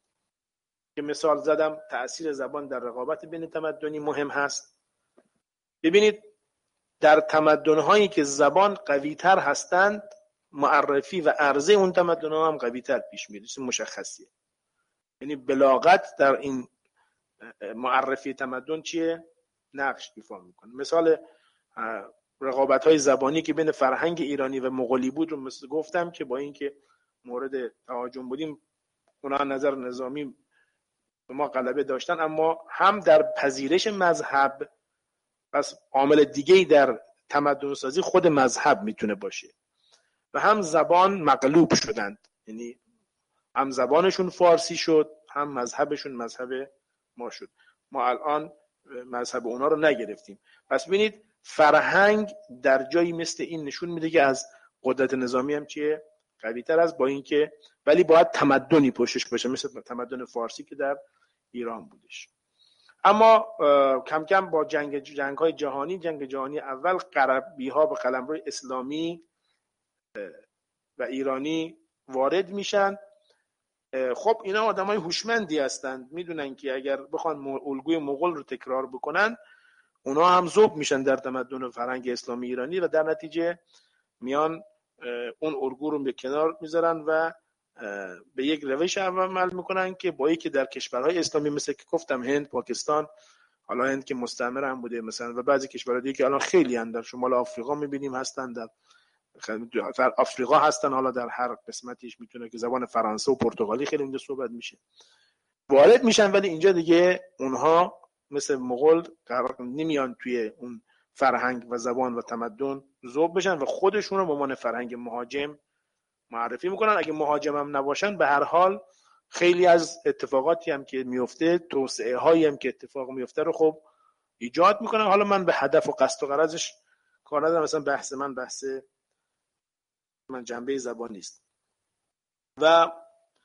که مثال زدم تأثیر زبان در رقابت بین تمدنی مهم هست. ببینید در تمدن‌هایی که زبان قوی‌تر هستند معرفی و عرضه اون تمدن‌ها هم قوی‌تر پیش میره، چیز مشخصیه. یعنی بلاغت در این معرفی تمدن چیه؟ نقش ایفا میکنه. مثال رقابت‌های زبانی که بین فرهنگ ایرانی و مغولی بود رو مثل گفتم که با اینکه مورد تهاجم بودیم اونا نظر نظامی به ما غلبه داشتن، اما هم در پذیرش مذهب، پس عامل دیگه‌ای در تمدن سازی خود مذهب میتونه باشه، و هم زبان مغلوب شدند، یعنی هم زبانشون فارسی شد هم مذهبشون مذهب ما شد. ما الان مذهب اونا رو نگرفتیم. پس ببینید فرهنگ در جایی مثل این نشون میده که از قدرت نظامی هم چیه؟ قوی‌تر است، با اینکه ولی باید تمدنی پشتش باشه، مثل تمدن فارسی که در ایران بودش. اما کم کم با جنگ جنگ‌های جهانی، جنگ جهانی اول، غربی‌ها به قلمرو اسلامی و ایرانی وارد میشن. خب اینا آدمای هوشمندی هستند، میدونن که اگر بخوان الگوی مغول رو تکرار بکنن اونا هم ذوب میشن در تمدن و فرهنگ اسلامی ایرانی و در نتیجه میان اون الگو رو به کنار میذارن و به یک روش عمل میکنن که با اینکه در کشورهای اسلامی مثل که گفتم هند، پاکستان، حالا هند که مستعمره هم بوده مثلا، و بعضی کشورها دیگه که الان خیلی هستن، در شمال آفریقا میبینیم هستن، در در آفریقا هستن، حالا در هر قسمتیش میتونه که زبان فرانسه و پرتغالی خیلی اینجا صحبت میشه، وارد میشن. ولی اینجا دیگه اونها مثل مغول قرار نمیان توی اون فرهنگ و زبان و تمدن ذوب بشن و خودشون رو به عنوان فرهنگ مهاجم معرفی میکنن. اگه مهاجم هم نباشن به هر حال خیلی از اتفاقاتی هم که میفته، توسعه هایی هم که اتفاق میفته رو خب ایجاد میکنن. حالا من به هدف و قصد و غرضش کار ندارم، مثلا بحث من بحث من جنبه زبان نیست. و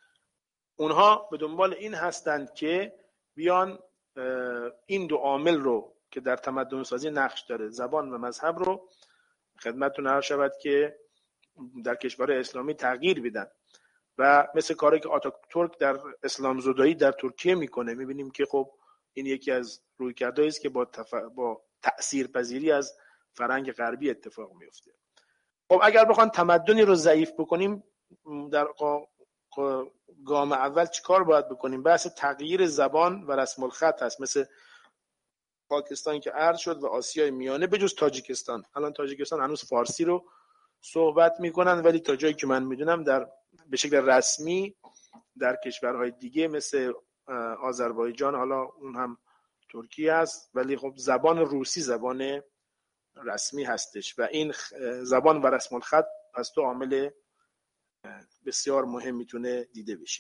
اونها به دنبال این هستند که بیان این دو عامل رو که در تمدن سازی نقش داره، زبان و مذهب، رو خدمتتون عرض شود که در کشور اسلامی تغییر بدن. و مثل کاری که آتاتورک در اسلام زدایی در ترکیه میکنه، میبینیم که خب این یکی از رویکردهایی است که با تف... با تأثیرپذیری از فرهنگ غربی اتفاق میفته. خب اگر بخوان تمدنی رو ضعیف بکنیم، در قا... قا... گام اول چیکار باید بکنیم؟ بحث تغییر زبان و رسم الخط هست، مثل پاکستان که عرض شد و آسیای میانه بجز تاجیکستان. الان تاجیکستان هنوز فارسی رو صحبت میکنن، ولی تا جایی که من میدونم در به شکل رسمی در کشورهای دیگه مثل آذربایجان، حالا اون هم ترکیه است، ولی خب زبان روسی زبان رسمی هستش و این زبان و رسم الخط از تو عامل بسیار مهم میتونه دیده بشه.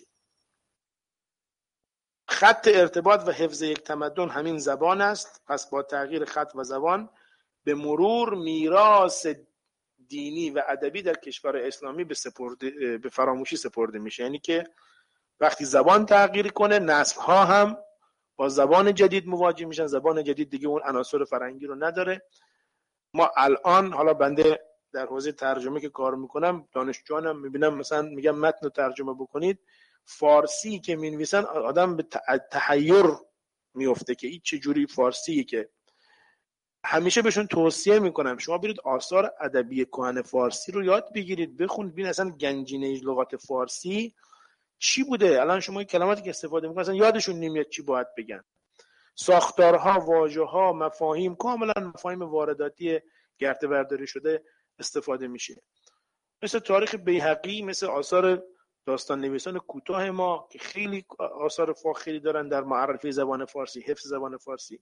خط ارتباط و حفظ یک تمدن همین زبان است. پس با تغییر خط و زبان به مرور میراث دینی و ادبی در کشور اسلامی به سپرده به فراموشی سپرده میشه. یعنی که وقتی زبان تغییر کنه، نسل ها هم با زبان جدید مواجه میشن. زبان جدید دیگه اون عناصر فرهنگی رو نداره. ما الان حالا بنده در حوزه ترجمه که کار میکنم، دانشجوانم میبینم مثلا میگم متن رو ترجمه بکنید، فارسی که مینویسن آدم به تحیر میفته که این چه جوری فارسیه. که همیشه بهشون توصیه میکنم شما برید آثار ادبی کهن فارسی رو یاد بگیرید، بخونید، ببینید اصلا گنجینه لغات فارسی چی بوده. الان شما کلماتی که استفاده میکنید اصلا یادشون نمیاد چی باید بگن. ساختارها، واژه‌ها، مفاهیم، کاملا مفاهیم وارداتی گرته برداری شده استفاده میشه. مثل تاریخ بیهقی، مثل آثار داستان نویسان کوتاه ما که خیلی آثار فاخری دارن در معرفی زبان فارسی، حفظ زبان فارسی.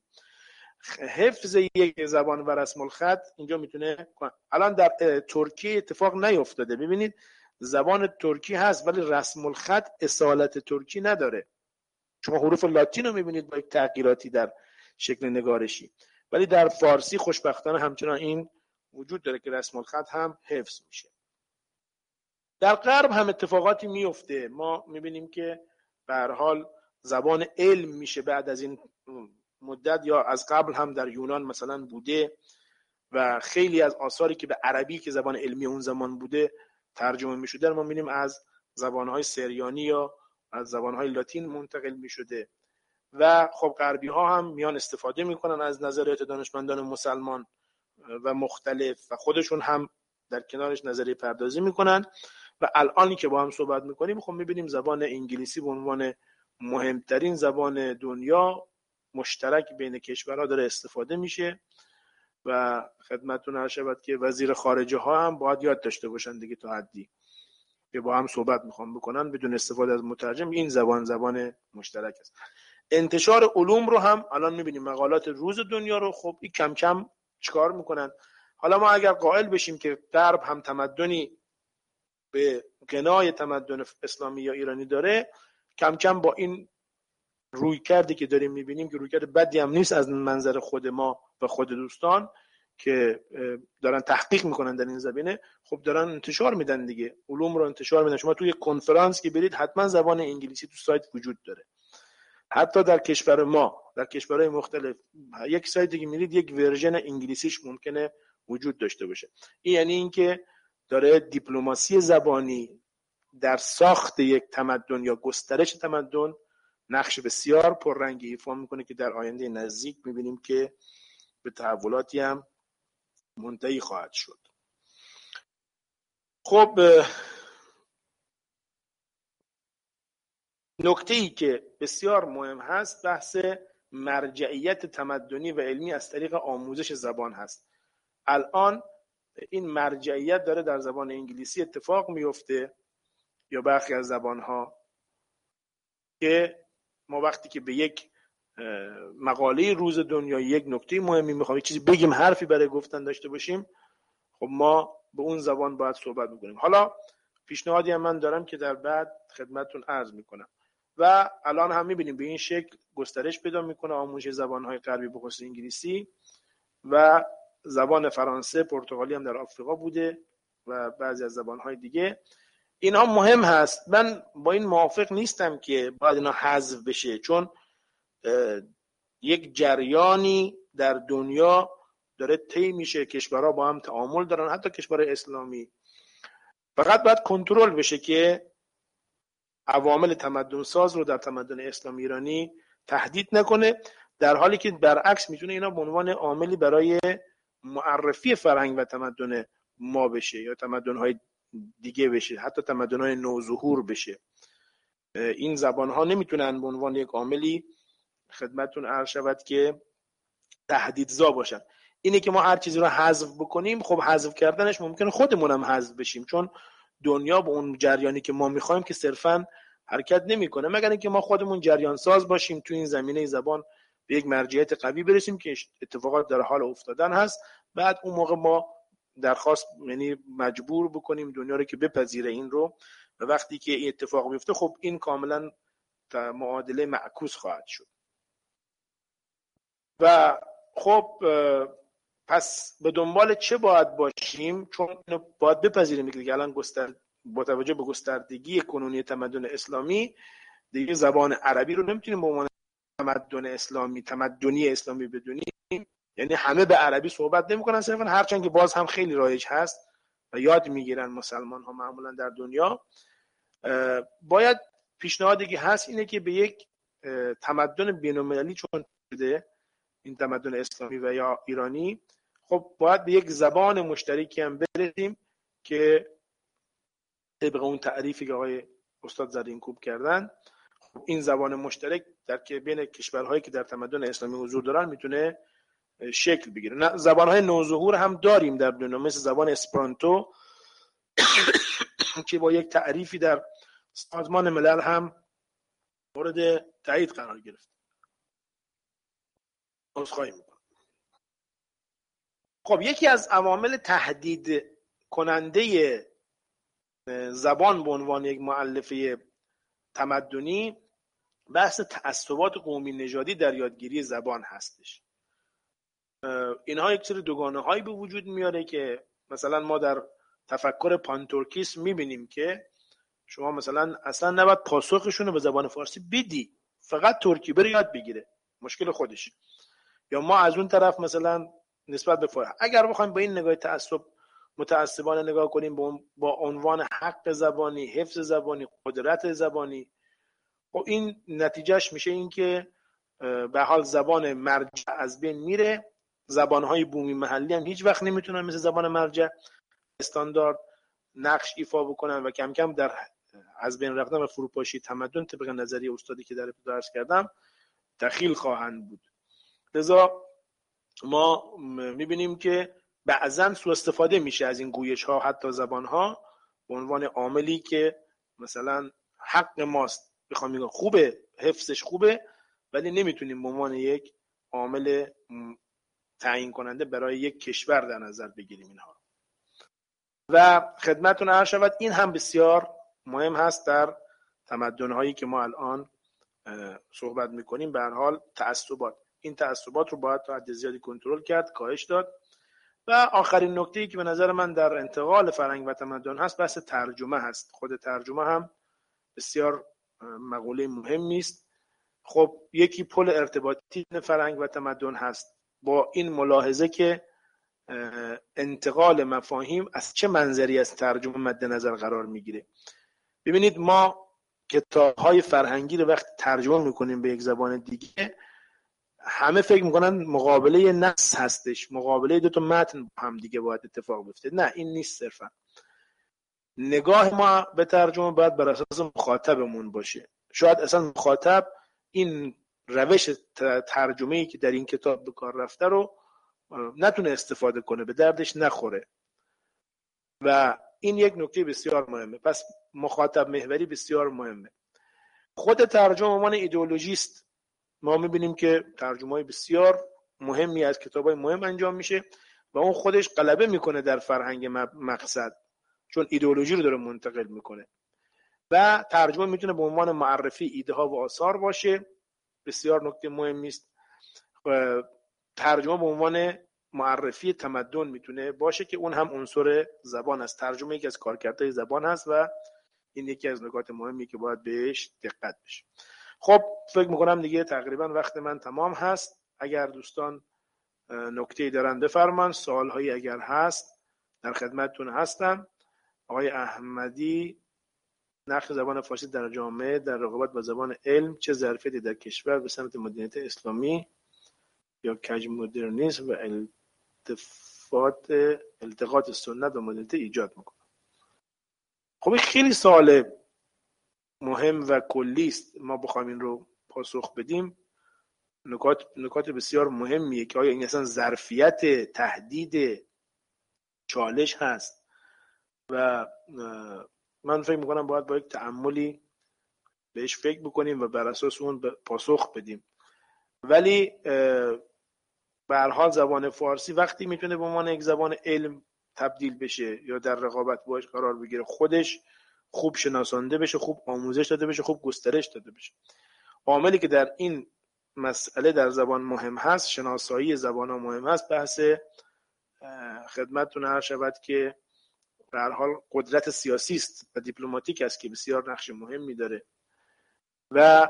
حفظ یک زبان و رسم الخط اینجا میتونه. الان در ترکیه اتفاق نیفتاده. ببینید زبان ترکی هست ولی رسم الخط اصالت ترکی نداره. شما حروف لاتین رو میبینید با یک تغییراتی در شکل نگارشی، ولی در فارسی خوشبختانه همچنان این وجود داره که رسم الخط هم حفظ میشه. در غرب هم اتفاقاتی میفته. ما میبینیم که به هر حال زبان علم میشه بعد از این مدت، یا از قبل هم در یونان مثلا بوده و خیلی از آثاری که به عربی که زبان علمی اون زمان بوده ترجمه میشده ما میبینیم از زبانهای سریانی یا از زبانهای لاتین منتقل میشده. و خب غربی ها هم میان استفاده میکنن از نظریات دانشمندان مسلمان و مختلف و خودشون هم در کنارش نظریه پردازی میکنن. و الانی که با هم صحبت میکنیم خب میبینیم زبان انگلیسی به عنوان مهمترین زبان دنیا مشترک بین کشورها داره استفاده میشه. و خدمتتون عرض شود که وزیر خارجه ها هم باید یاد داشته باشن دیگه تا حدی که با هم صحبت میخوام بکنن بدون استفاده از مترجم، این زبان زبان مشترک است. انتشار علوم رو هم الان میبینیم، مقالات روز دنیا رو خب این کم کم چیکار میکنن. حالا ما اگر قائل بشیم که غرب هم تمدنی به غنای تمدن اسلامی یا ایرانی داره، کم کم با این روی کردی که داریم میبینیم که روی کرد بدی هم نیست از منظر خود ما و خود دوستان که دارن تحقیق میکنن در این زمینه، خب دارن انتشار میدن دیگه، علوم رو انتشار میدن. شما توی کنفرانس که برید حتما زبان انگلیسی تو سایت وجود داره. حتی در کشور ما، در کشورهای مختلف، یک سایت دیگه میرید یک ورژن انگلیسیش ممکنه وجود داشته باشه. این یعنی اینکه داره دیپلماسی زبانی در ساخت یک تمدن یا گسترش تمدن نقش بسیار پررنگی ایفا میکنه که در آینده نزدیک میبینیم که به تحولاتی هم منتهی خواهد شد. خب نکته‌ای که بسیار مهم هست بحث مرجعیت تمدنی و علمی از طریق آموزش زبان هست. الان این مرجعیت داره در زبان انگلیسی اتفاق میفته یا برخی از زبانها، که ما وقتی که به یک مقاله روز دنیا یک نکته مهمی میخوام چیزی بگیم، حرفی برای گفتن داشته باشیم، خب ما به اون زبان باید صحبت بکنیم. حالا پیشنهادی هم من دارم که در بعد خدمتتون عرض میکنم. و الان هم میبینیم به این شکل گسترش پیدا میکنه آموزش زبانهای غربی به خصوص انگلیسی و زبان فرانسه، پرتغالی هم در آفریقا بوده و بعضی از زبانهای دیگه. اینها مهم هست. من با این موافق نیستم که باید اینا حذف بشه، چون یک جریانی در دنیا داره طی میشه، کشورها با هم تعامل دارن، حتی کشورهای اسلامی. فقط باید کنترل بشه که عوامل تمدن ساز رو در تمدن اسلامی ایرانی تهدید نکنه، در حالی که برعکس میتونه اینا به عنوان عاملی برای معرفی فرهنگ و تمدن ما بشه یا تمدن‌های دیگه بشه، حتی تمدن‌های نوظهور بشه. این زبان‌ها نمیتونن به عنوان یک عاملی خدمتتون عرض شود که تهدیدزا باشن. اینه که ما هر چیزی رو حذف بکنیم، خب حذف کردنش ممکنه خودمون هم حذف بشیم، چون دنیا به اون جریانی که ما میخوایم که صرفاً حرکت نمیکنه، مگر اینکه ما خودمون جریان ساز باشیم تو این زمینه زبان، به یک مرجعیت قوی برسیم که اتفاقات در حال افتادن هست. بعد اون موقع ما درخواست، یعنی مجبور بکنیم دنیا رو که بپذیره این رو، و وقتی که این اتفاق میفته خب این کاملا معادله معکوس خواهد شد. و خب پس به دنبال چه باید باشیم؟ چون باید بپذیریم که الان گستر با توجه به گستردگی کنونی تمدن اسلامی دیگه زبان عربی رو نمیتونیم به عنوان تمدن اسلامی تمدنی اسلامی بدونیم. یعنی همه به عربی صحبت نمیکنن صرفا، هرچند که باز هم خیلی رایج هست و یاد میگیرن مسلمان ها معمولا در دنیا. باید پیشنهادی که هست اینه که به یک تمدن بین‌المللی چون شده این تمدن اسلامی و یا ایرانی، خب باید به یک زبان مشترکی هم برسیم که طبق اون تعریفی که آقای استاد زرینکوب کردن، خب این زبان مشترک در که بین کشورهایی که در تمدن اسلامی حضور دارن میتونه شکل بگیره. نه زبانهای نوظهور هم داریم در دنیا، مثل زبان اسپرانتو که با یک تعریفی در سازمان ملل هم مورد تایید قرار گرفت. عذرخواهی میکنم. خب یکی از عوامل تهدید کننده زبان به عنوان یک مؤلفه تمدنی بحث تعصبات قومی نژادی در یادگیری زبان هستش. اینها یک سری دوگانه هایی به وجود میاره که مثلا ما در تفکر پانتورکیسم میبینیم که شما مثلا اصلا نباید پاسخشون رو به زبان فارسی بدی، فقط ترکی بره یاد بگیره، مشکل خودش. یا ما از اون طرف مثلا نسبت به فارسی اگر بخوایم با این نگاه تعصب متعصبانه نگاه کنیم با عنوان حق زبانی، حفظ زبانی، قدرت زبانی، و این نتیجهش میشه این که به حال زبان مرجع از بین میره. زبانهای بومی محلی هم هیچ وقت نمیتونن مثل زبان مرجع استاندارد نقش ایفا بکنن و کم کم در از بین رفتن و فروپاشی تمدن طبق نظریه استادی که در ابتدا عرض کردم دخیل خواهند بود. لذا ما میبینیم که بعضا سوء استفاده میشه از این گویش ها، حتی زبان ها به عنوان عاملی که مثلا حق ماست، بخوام بگم خوبه، حفظش خوبه، ولی نمیتونیم به عنوان یک عامل تعیین کننده برای یک کشور در نظر بگیریم اینها. و خدمتتون عرض شود این هم بسیار مهم هست در تمدن‌هایی که ما الان صحبت میکنیم. به هر حال تعصبات، این تعصبات رو باید تا حد زیادی کنترل کرد، کاهش داد. و آخرین نکته‌ای که به نظر من در انتقال فرهنگ و تمدن هست بحث ترجمه هست. خود ترجمه هم بسیار مقوله مهمی است. خب یکی پل ارتباطی فرهنگ و تمدن هست، با این ملاحظه که انتقال مفاهیم از چه منظری از ترجمه مد نظر قرار میگیره. ببینید ما کتاب‌های فرهنگی رو وقتی ترجمه میکنیم به یک زبان دیگه، همه فکر میکنن مقابله نص هستش، مقابله دو تا متن هم دیگه باید اتفاق بیفته. نه، این نیست. صرفا نگاه ما به ترجمه باید بر اساس مخاطبمون باشه. شاید اصلا مخاطب این روش ترجمه‌ای که در این کتاب به کار رفته رو نتونه استفاده کنه، به دردش نخوره. و این یک نکته بسیار مهمه. پس مخاطب محوری بسیار مهمه. خود ترجمه عنوان ایدئولوژیست ما میبینیم که ترجمه‌های بسیار مهمی از کتاب‌های مهم انجام میشه و اون خودش غلبه میکنه در فرهنگ مقصد، چون ایدئولوژی رو داره منتقل میکنه. و ترجمه میتونه به عنوان معرفی ایده ها و آثار باشه، بسیار نکته مهمی است. ترجمه به عنوان معرفی تمدن میتونه باشه که اون هم عنصر زبان است. ترجمه یکی از کارکردهای زبان هست و این یکی از نکات مهمی که باید بهش دقت بشه. خب فکر میکنم دیگه تقریبا وقت من تمام هست. اگر دوستان نکته‌ای دارن بفرمان، سوالهایی اگر هست در خدمتتون هستم. آقای احمدی نقش زبان فارسی در جامعه در رقابت با زبان علم، چه ظرفیتی در کشور به سمت مدرنیته اسلامی یا کج مدرنیسم و التفات التقاط سنت و مدرنیته ایجاد میکنه. خب این خیلی سوال مهم و کلی است. ما بخوایم این رو پاسخ بدیم، نکات نکات بسیار مهمیه که آیا این اصلا ظرفیت تهدید چالش هست و من فکر میکنم باید با یک تأملی بهش فکر بکنیم و بر اساس اون پاسخ بدیم. ولی به هر حال زبان فارسی وقتی میتونه به عنوان یک زبان علم تبدیل بشه یا در رقابت باش قرار بگیره، خودش خوب شناسانده بشه، خوب آموزش داده بشه، خوب گسترش داده بشه. عاملی که در این مسئله در زبان مهم هست، شناسایی زبان ها مهم هست، بحث خدمتتون عرض شود که به هر حال قدرت سیاسی است و دیپلماتیک است که بسیار نقش مهمی داره و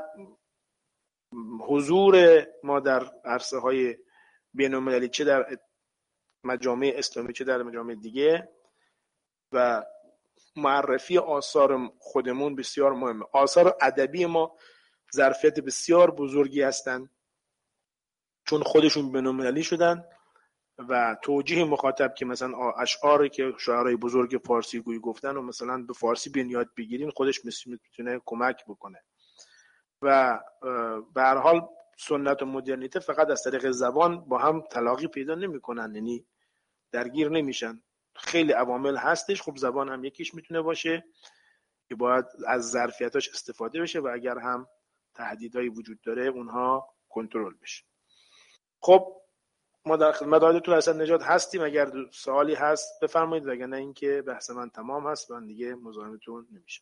حضور ما در عرصه های بین المللی، چه در مجامع اسلامی چه در مجامع دیگه، و معرفی آثار خودمون بسیار مهمه. آثار ادبی ما ظرفیت بسیار بزرگی هستند چون خودشون بین المللی شدن و توجیه مخاطب که مثلا اشعاری که شاعرای بزرگ فارسی گوی گفتن و مثلا به فارسی بیان یاد بگیرین، خودش میتونه کمک بکنه. و به هر حال سنت و مدرنیته فقط از طریق زبان با هم تلاقی پیدا نمی‌کنن، یعنی درگیر نمیشن. خیلی عوامل هستش، خب زبان هم یکیش میتونه باشه که باید از ظرفیتاش استفاده بشه و اگر هم تهدیدایی وجود داره اونها کنترل بشه. خب ما در خدمت آقای دکتر حسن نژاد هستیم، اگر سوالی هست بفرمایید، اگر نه اینکه بحث من تمام هست من دیگه مزاحمتون نمیشم.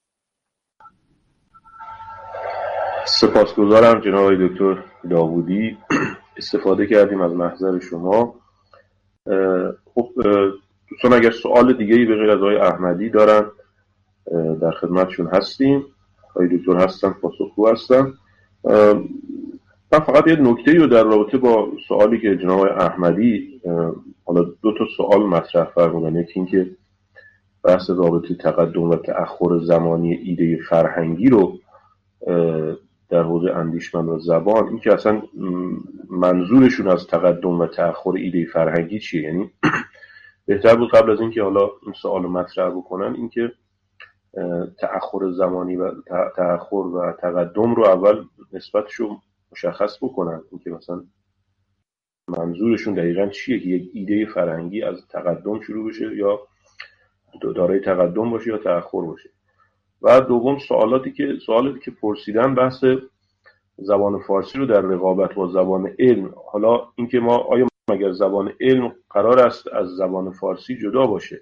سپاسگزارم جناب آقای دکتر داوودی، استفاده کردیم از محضر شما. خب دوستان اگر سوال دیگه‌ای به غیر از آقای احمدی دارن در خدمتشون هستیم. آقای دکتر هستن، پاسخگو هستن. من فقط یه نکته‌ای رو در رابطه با سوالی که جناب آقای احمدی، حالا دو تا سوال مطرح فرمودن، یکی این که بحث رابطه تقدم و تأخر زمانی ایده فرهنگی رو در حوزه اندیشمند و زبان، این که اصلا منظورشون از تقدم و تأخر ایده فرهنگی چیه. یعنی بهتر بود قبل از اینکه حالا این سوال رو مطرح بکنن این که تأخر زمانی و تأخر و تقدم رو اول نسبتشو مشخص بکنن، این که مثلا منظورشون دقیقاً چیه که یک ایده فرهنگی از تقدم شروع بشه یا دارای تقدم باشه یا تأخر باشه. و دوم سوالاتی که سوالاتی که پرسیدن بحث زبان فارسی رو در رقابت با زبان علم. حالا اینکه ما آیا مگر زبان علم قرار است از زبان فارسی جدا باشه؟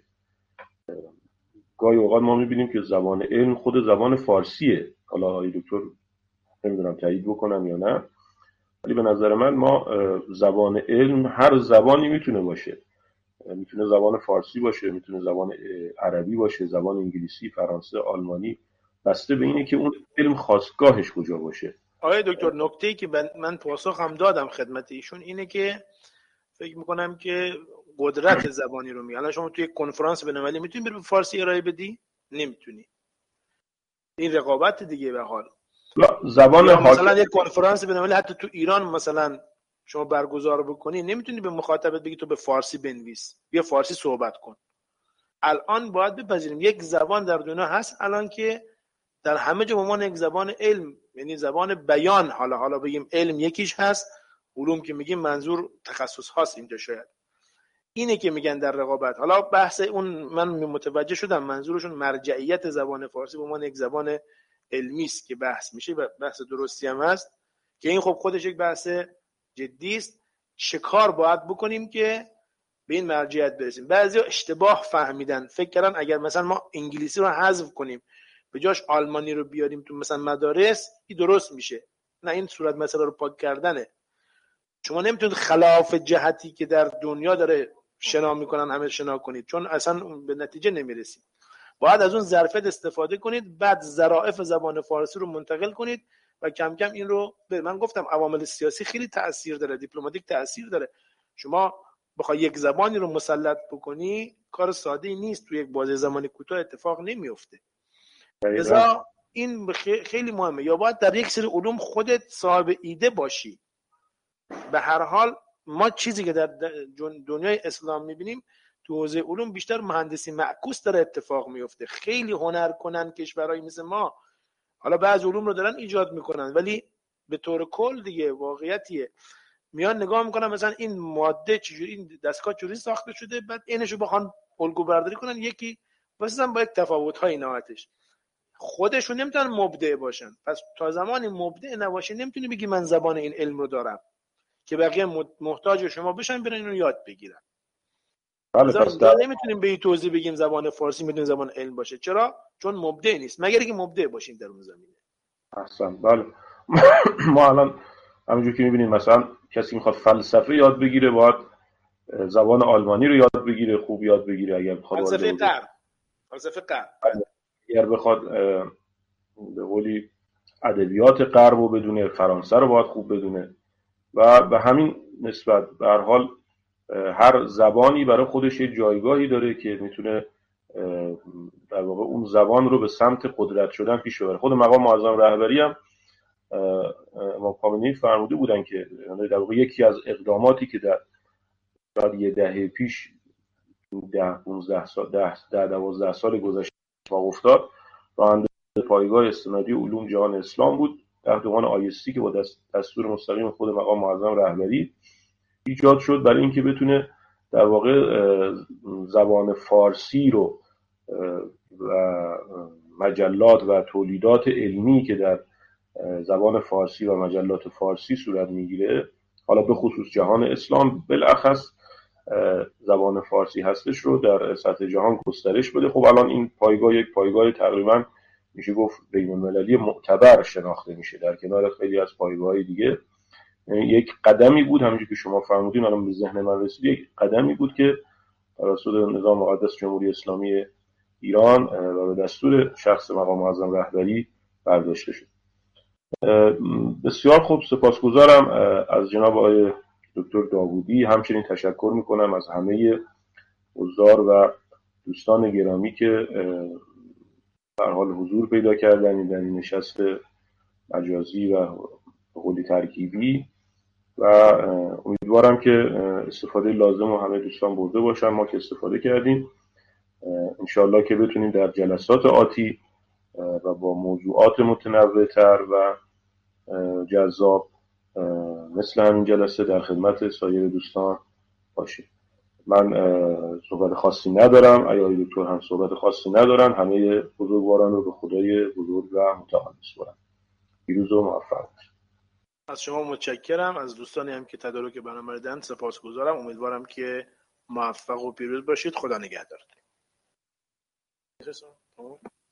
گاهی اوقات ما می‌بینیم که زبان علم خود زبان فارسیه. حالا آقای دکتر نمیدونم تایید بکنم یا نه، ولی به نظر من ما زبان علم هر زبانی میتونه باشه، میتونه زبان فارسی باشه، میتونه زبان عربی باشه، زبان انگلیسی، فرانسه، آلمانی، بسته به اینه که اون علم خاستگاهش کجا باشه. آقای دکتر نکته‌ای که من پاسخ هم دادم خدمت ایشون اینه که فکر میکنم که قدرت زبانی رو میگه. الان شما توی یک کنفرانس بین‌المللی میتونی بری به فارسی ارائه بدی؟ نمیتونی. این رقابت دیگه به حال. زبان مثلا یک کنفرانس بین‌المللی حتی تو ایران مثلا شما برگزار بکنی، نمیتونی به مخاطبت بگی تو به فارسی بنویس، بیا فارسی صحبت کن. الان باید بپذیریم یک زبان در دنیا هست الان که در همه جا به عنوان یک زبان علم، یعنی زبان بیان، حالا حالا بگیم علم یکیش هست، علوم که میگیم منظور تخصص هاست اینجا، شاید اینه که میگن در رقابت. حالا بحث اون من متوجه شدم منظورشون مرجعیت زبان فارسی به عنوان یک زبان علمی است که بحث میشه و بحث درستی هم هست که این خب خودش یک بحث جدی است. چه کار باید بکنیم که به این مرجعیت برسیم؟ بعضیا اشتباه فهمیدن، فکر کردن اگر مثلا ما انگلیسی رو حذف کنیم به جاش آلمانی رو بیاریم تو مثلا مدارس این درست میشه. نه، این صورت مسئله رو پاک کردنه. شما نمیتونید خلاف جهتی که در دنیا داره شنا میکنن همه شنا کنید، چون اصلا به نتیجه نمیرسید. باید از اون ظرفیت استفاده کنید، بعد ظرافت زبان فارسی رو منتقل کنید و کم کم این رو به من گفتم عوامل سیاسی خیلی تأثیر داره، دیپلماتیک تأثیر داره. شما بخوای یک زبانی رو مسلط بکنی کار ساده ای نیست، تو یک بازه زمانی کوتاه اتفاق نمیفته. لذا این خیلی مهمه. یا باید در یک سری علوم خودت صاحب ایده باشی. به هر حال ما چیزی که در دنیای اسلام میبینیم تو حوزه علوم بیشتر مهندسی معکوس داره اتفاق میفته. خیلی هنر کنن کشورهای مثل ما، حالا بعض علوم رو دارن ایجاد میکنن، ولی به طور کل دیگه واقعیتیه میان نگاه میکنن مثلا این ماده چجوری، این دستگاه چجوری ساخته شده، بعد اینشو بخوان الگو برداری کنن یکی واسه با یک تفاوت‌های نهایتش. خودشون نمیتونن مبدع باشن. پس تا زمانی مبدع نباشی نمیتونی بگی من زبان این علم رو دارم که بقیه محتاج شما بشن برن اینو یاد بگیرن. بله پس در... نمیتونیم به این توضیح بگیم زبان فارسی میتونه زبان علم باشه. چرا؟ چون مبدع نیست، مگر اینکه مبدع باشیم در اون زمینه. احسن. بله ما الان همونجور که میبینیم مثلا کسی میخواد فلسفه یاد بگیره باید زبان آلمانی رو یاد بگیره، خوب یاد بگیره. اگر بخواد فلسفه غرب، فلسفه غرب اگر بخواد به قولی ادبیات غرب رو بدونه، فرانسه رو باید خوب بدونه و به همین نسبت به هر حال هر زبانی برای خودش یه جایگاهی داره که میتونه در واقع اون زبان رو به سمت قدرت شدن پیش ببره. خود مقام معظم رهبری هم امام خامنه‌ای فرموده بودن که در واقع یکی از اقداماتی که در بعد یه دهه پیش ده پانزده سال ده ده دوازده سال گذشته اتفاق افتاد، راه پایگاه استنادی علوم جهان اسلام بود تحت عنوان آیستی که با دست دستور مستقیم خود مقام معظم رهبری ایجاد شد برای اینکه بتونه در واقع زبان فارسی رو و مجلات و تولیدات علمی که در زبان فارسی و مجلات فارسی صورت میگیره، حالا به خصوص جهان اسلام بالاخص زبان فارسی هستش، رو در سطح جهان گسترش بده. خب الان این پایگاه یک پایگاه تقریبا میشه گفت بین‌المللی معتبر شناخته میشه در کنار خیلی از پایگاه‌های دیگه. یک قدمی بود، همونجوری که شما فرمودین الان به ذهن من رسید، یک قدمی بود که توسط نظام مقدس جمهوری اسلامی ایران و به دستور شخص مقام معظم رهبری برداشته شد. بسیار خوب، سپاسگزارم از جناب آقای دکتر داوودی. همچنین تشکر میکنم از همه حضار و دوستان گرامی که در حال حضور پیدا کردن در این نشست مجازی و قولی ترکیبی و امیدوارم که استفاده لازم و همه دوستان برده باشن. ما که استفاده کردیم انشاءالله که بتونیم در جلسات آتی و با موضوعات متنوع‌تر و جذاب مثل همین جلسه در خدمت سایر دوستان باشیم. من صحبت خاصی ندارم، آقای دکتر هم صحبت خاصی ندارن. همه بزرگواران رو به خدای بزرگ و متعال می‌سپارم. پیروز و موفق باشید. از شما متشکرم، از دوستانی هم که تدارک برنامه دیدن سپاسگزارم. امیدوارم که موفق و پیروز باشید. خدا نگهدارتون.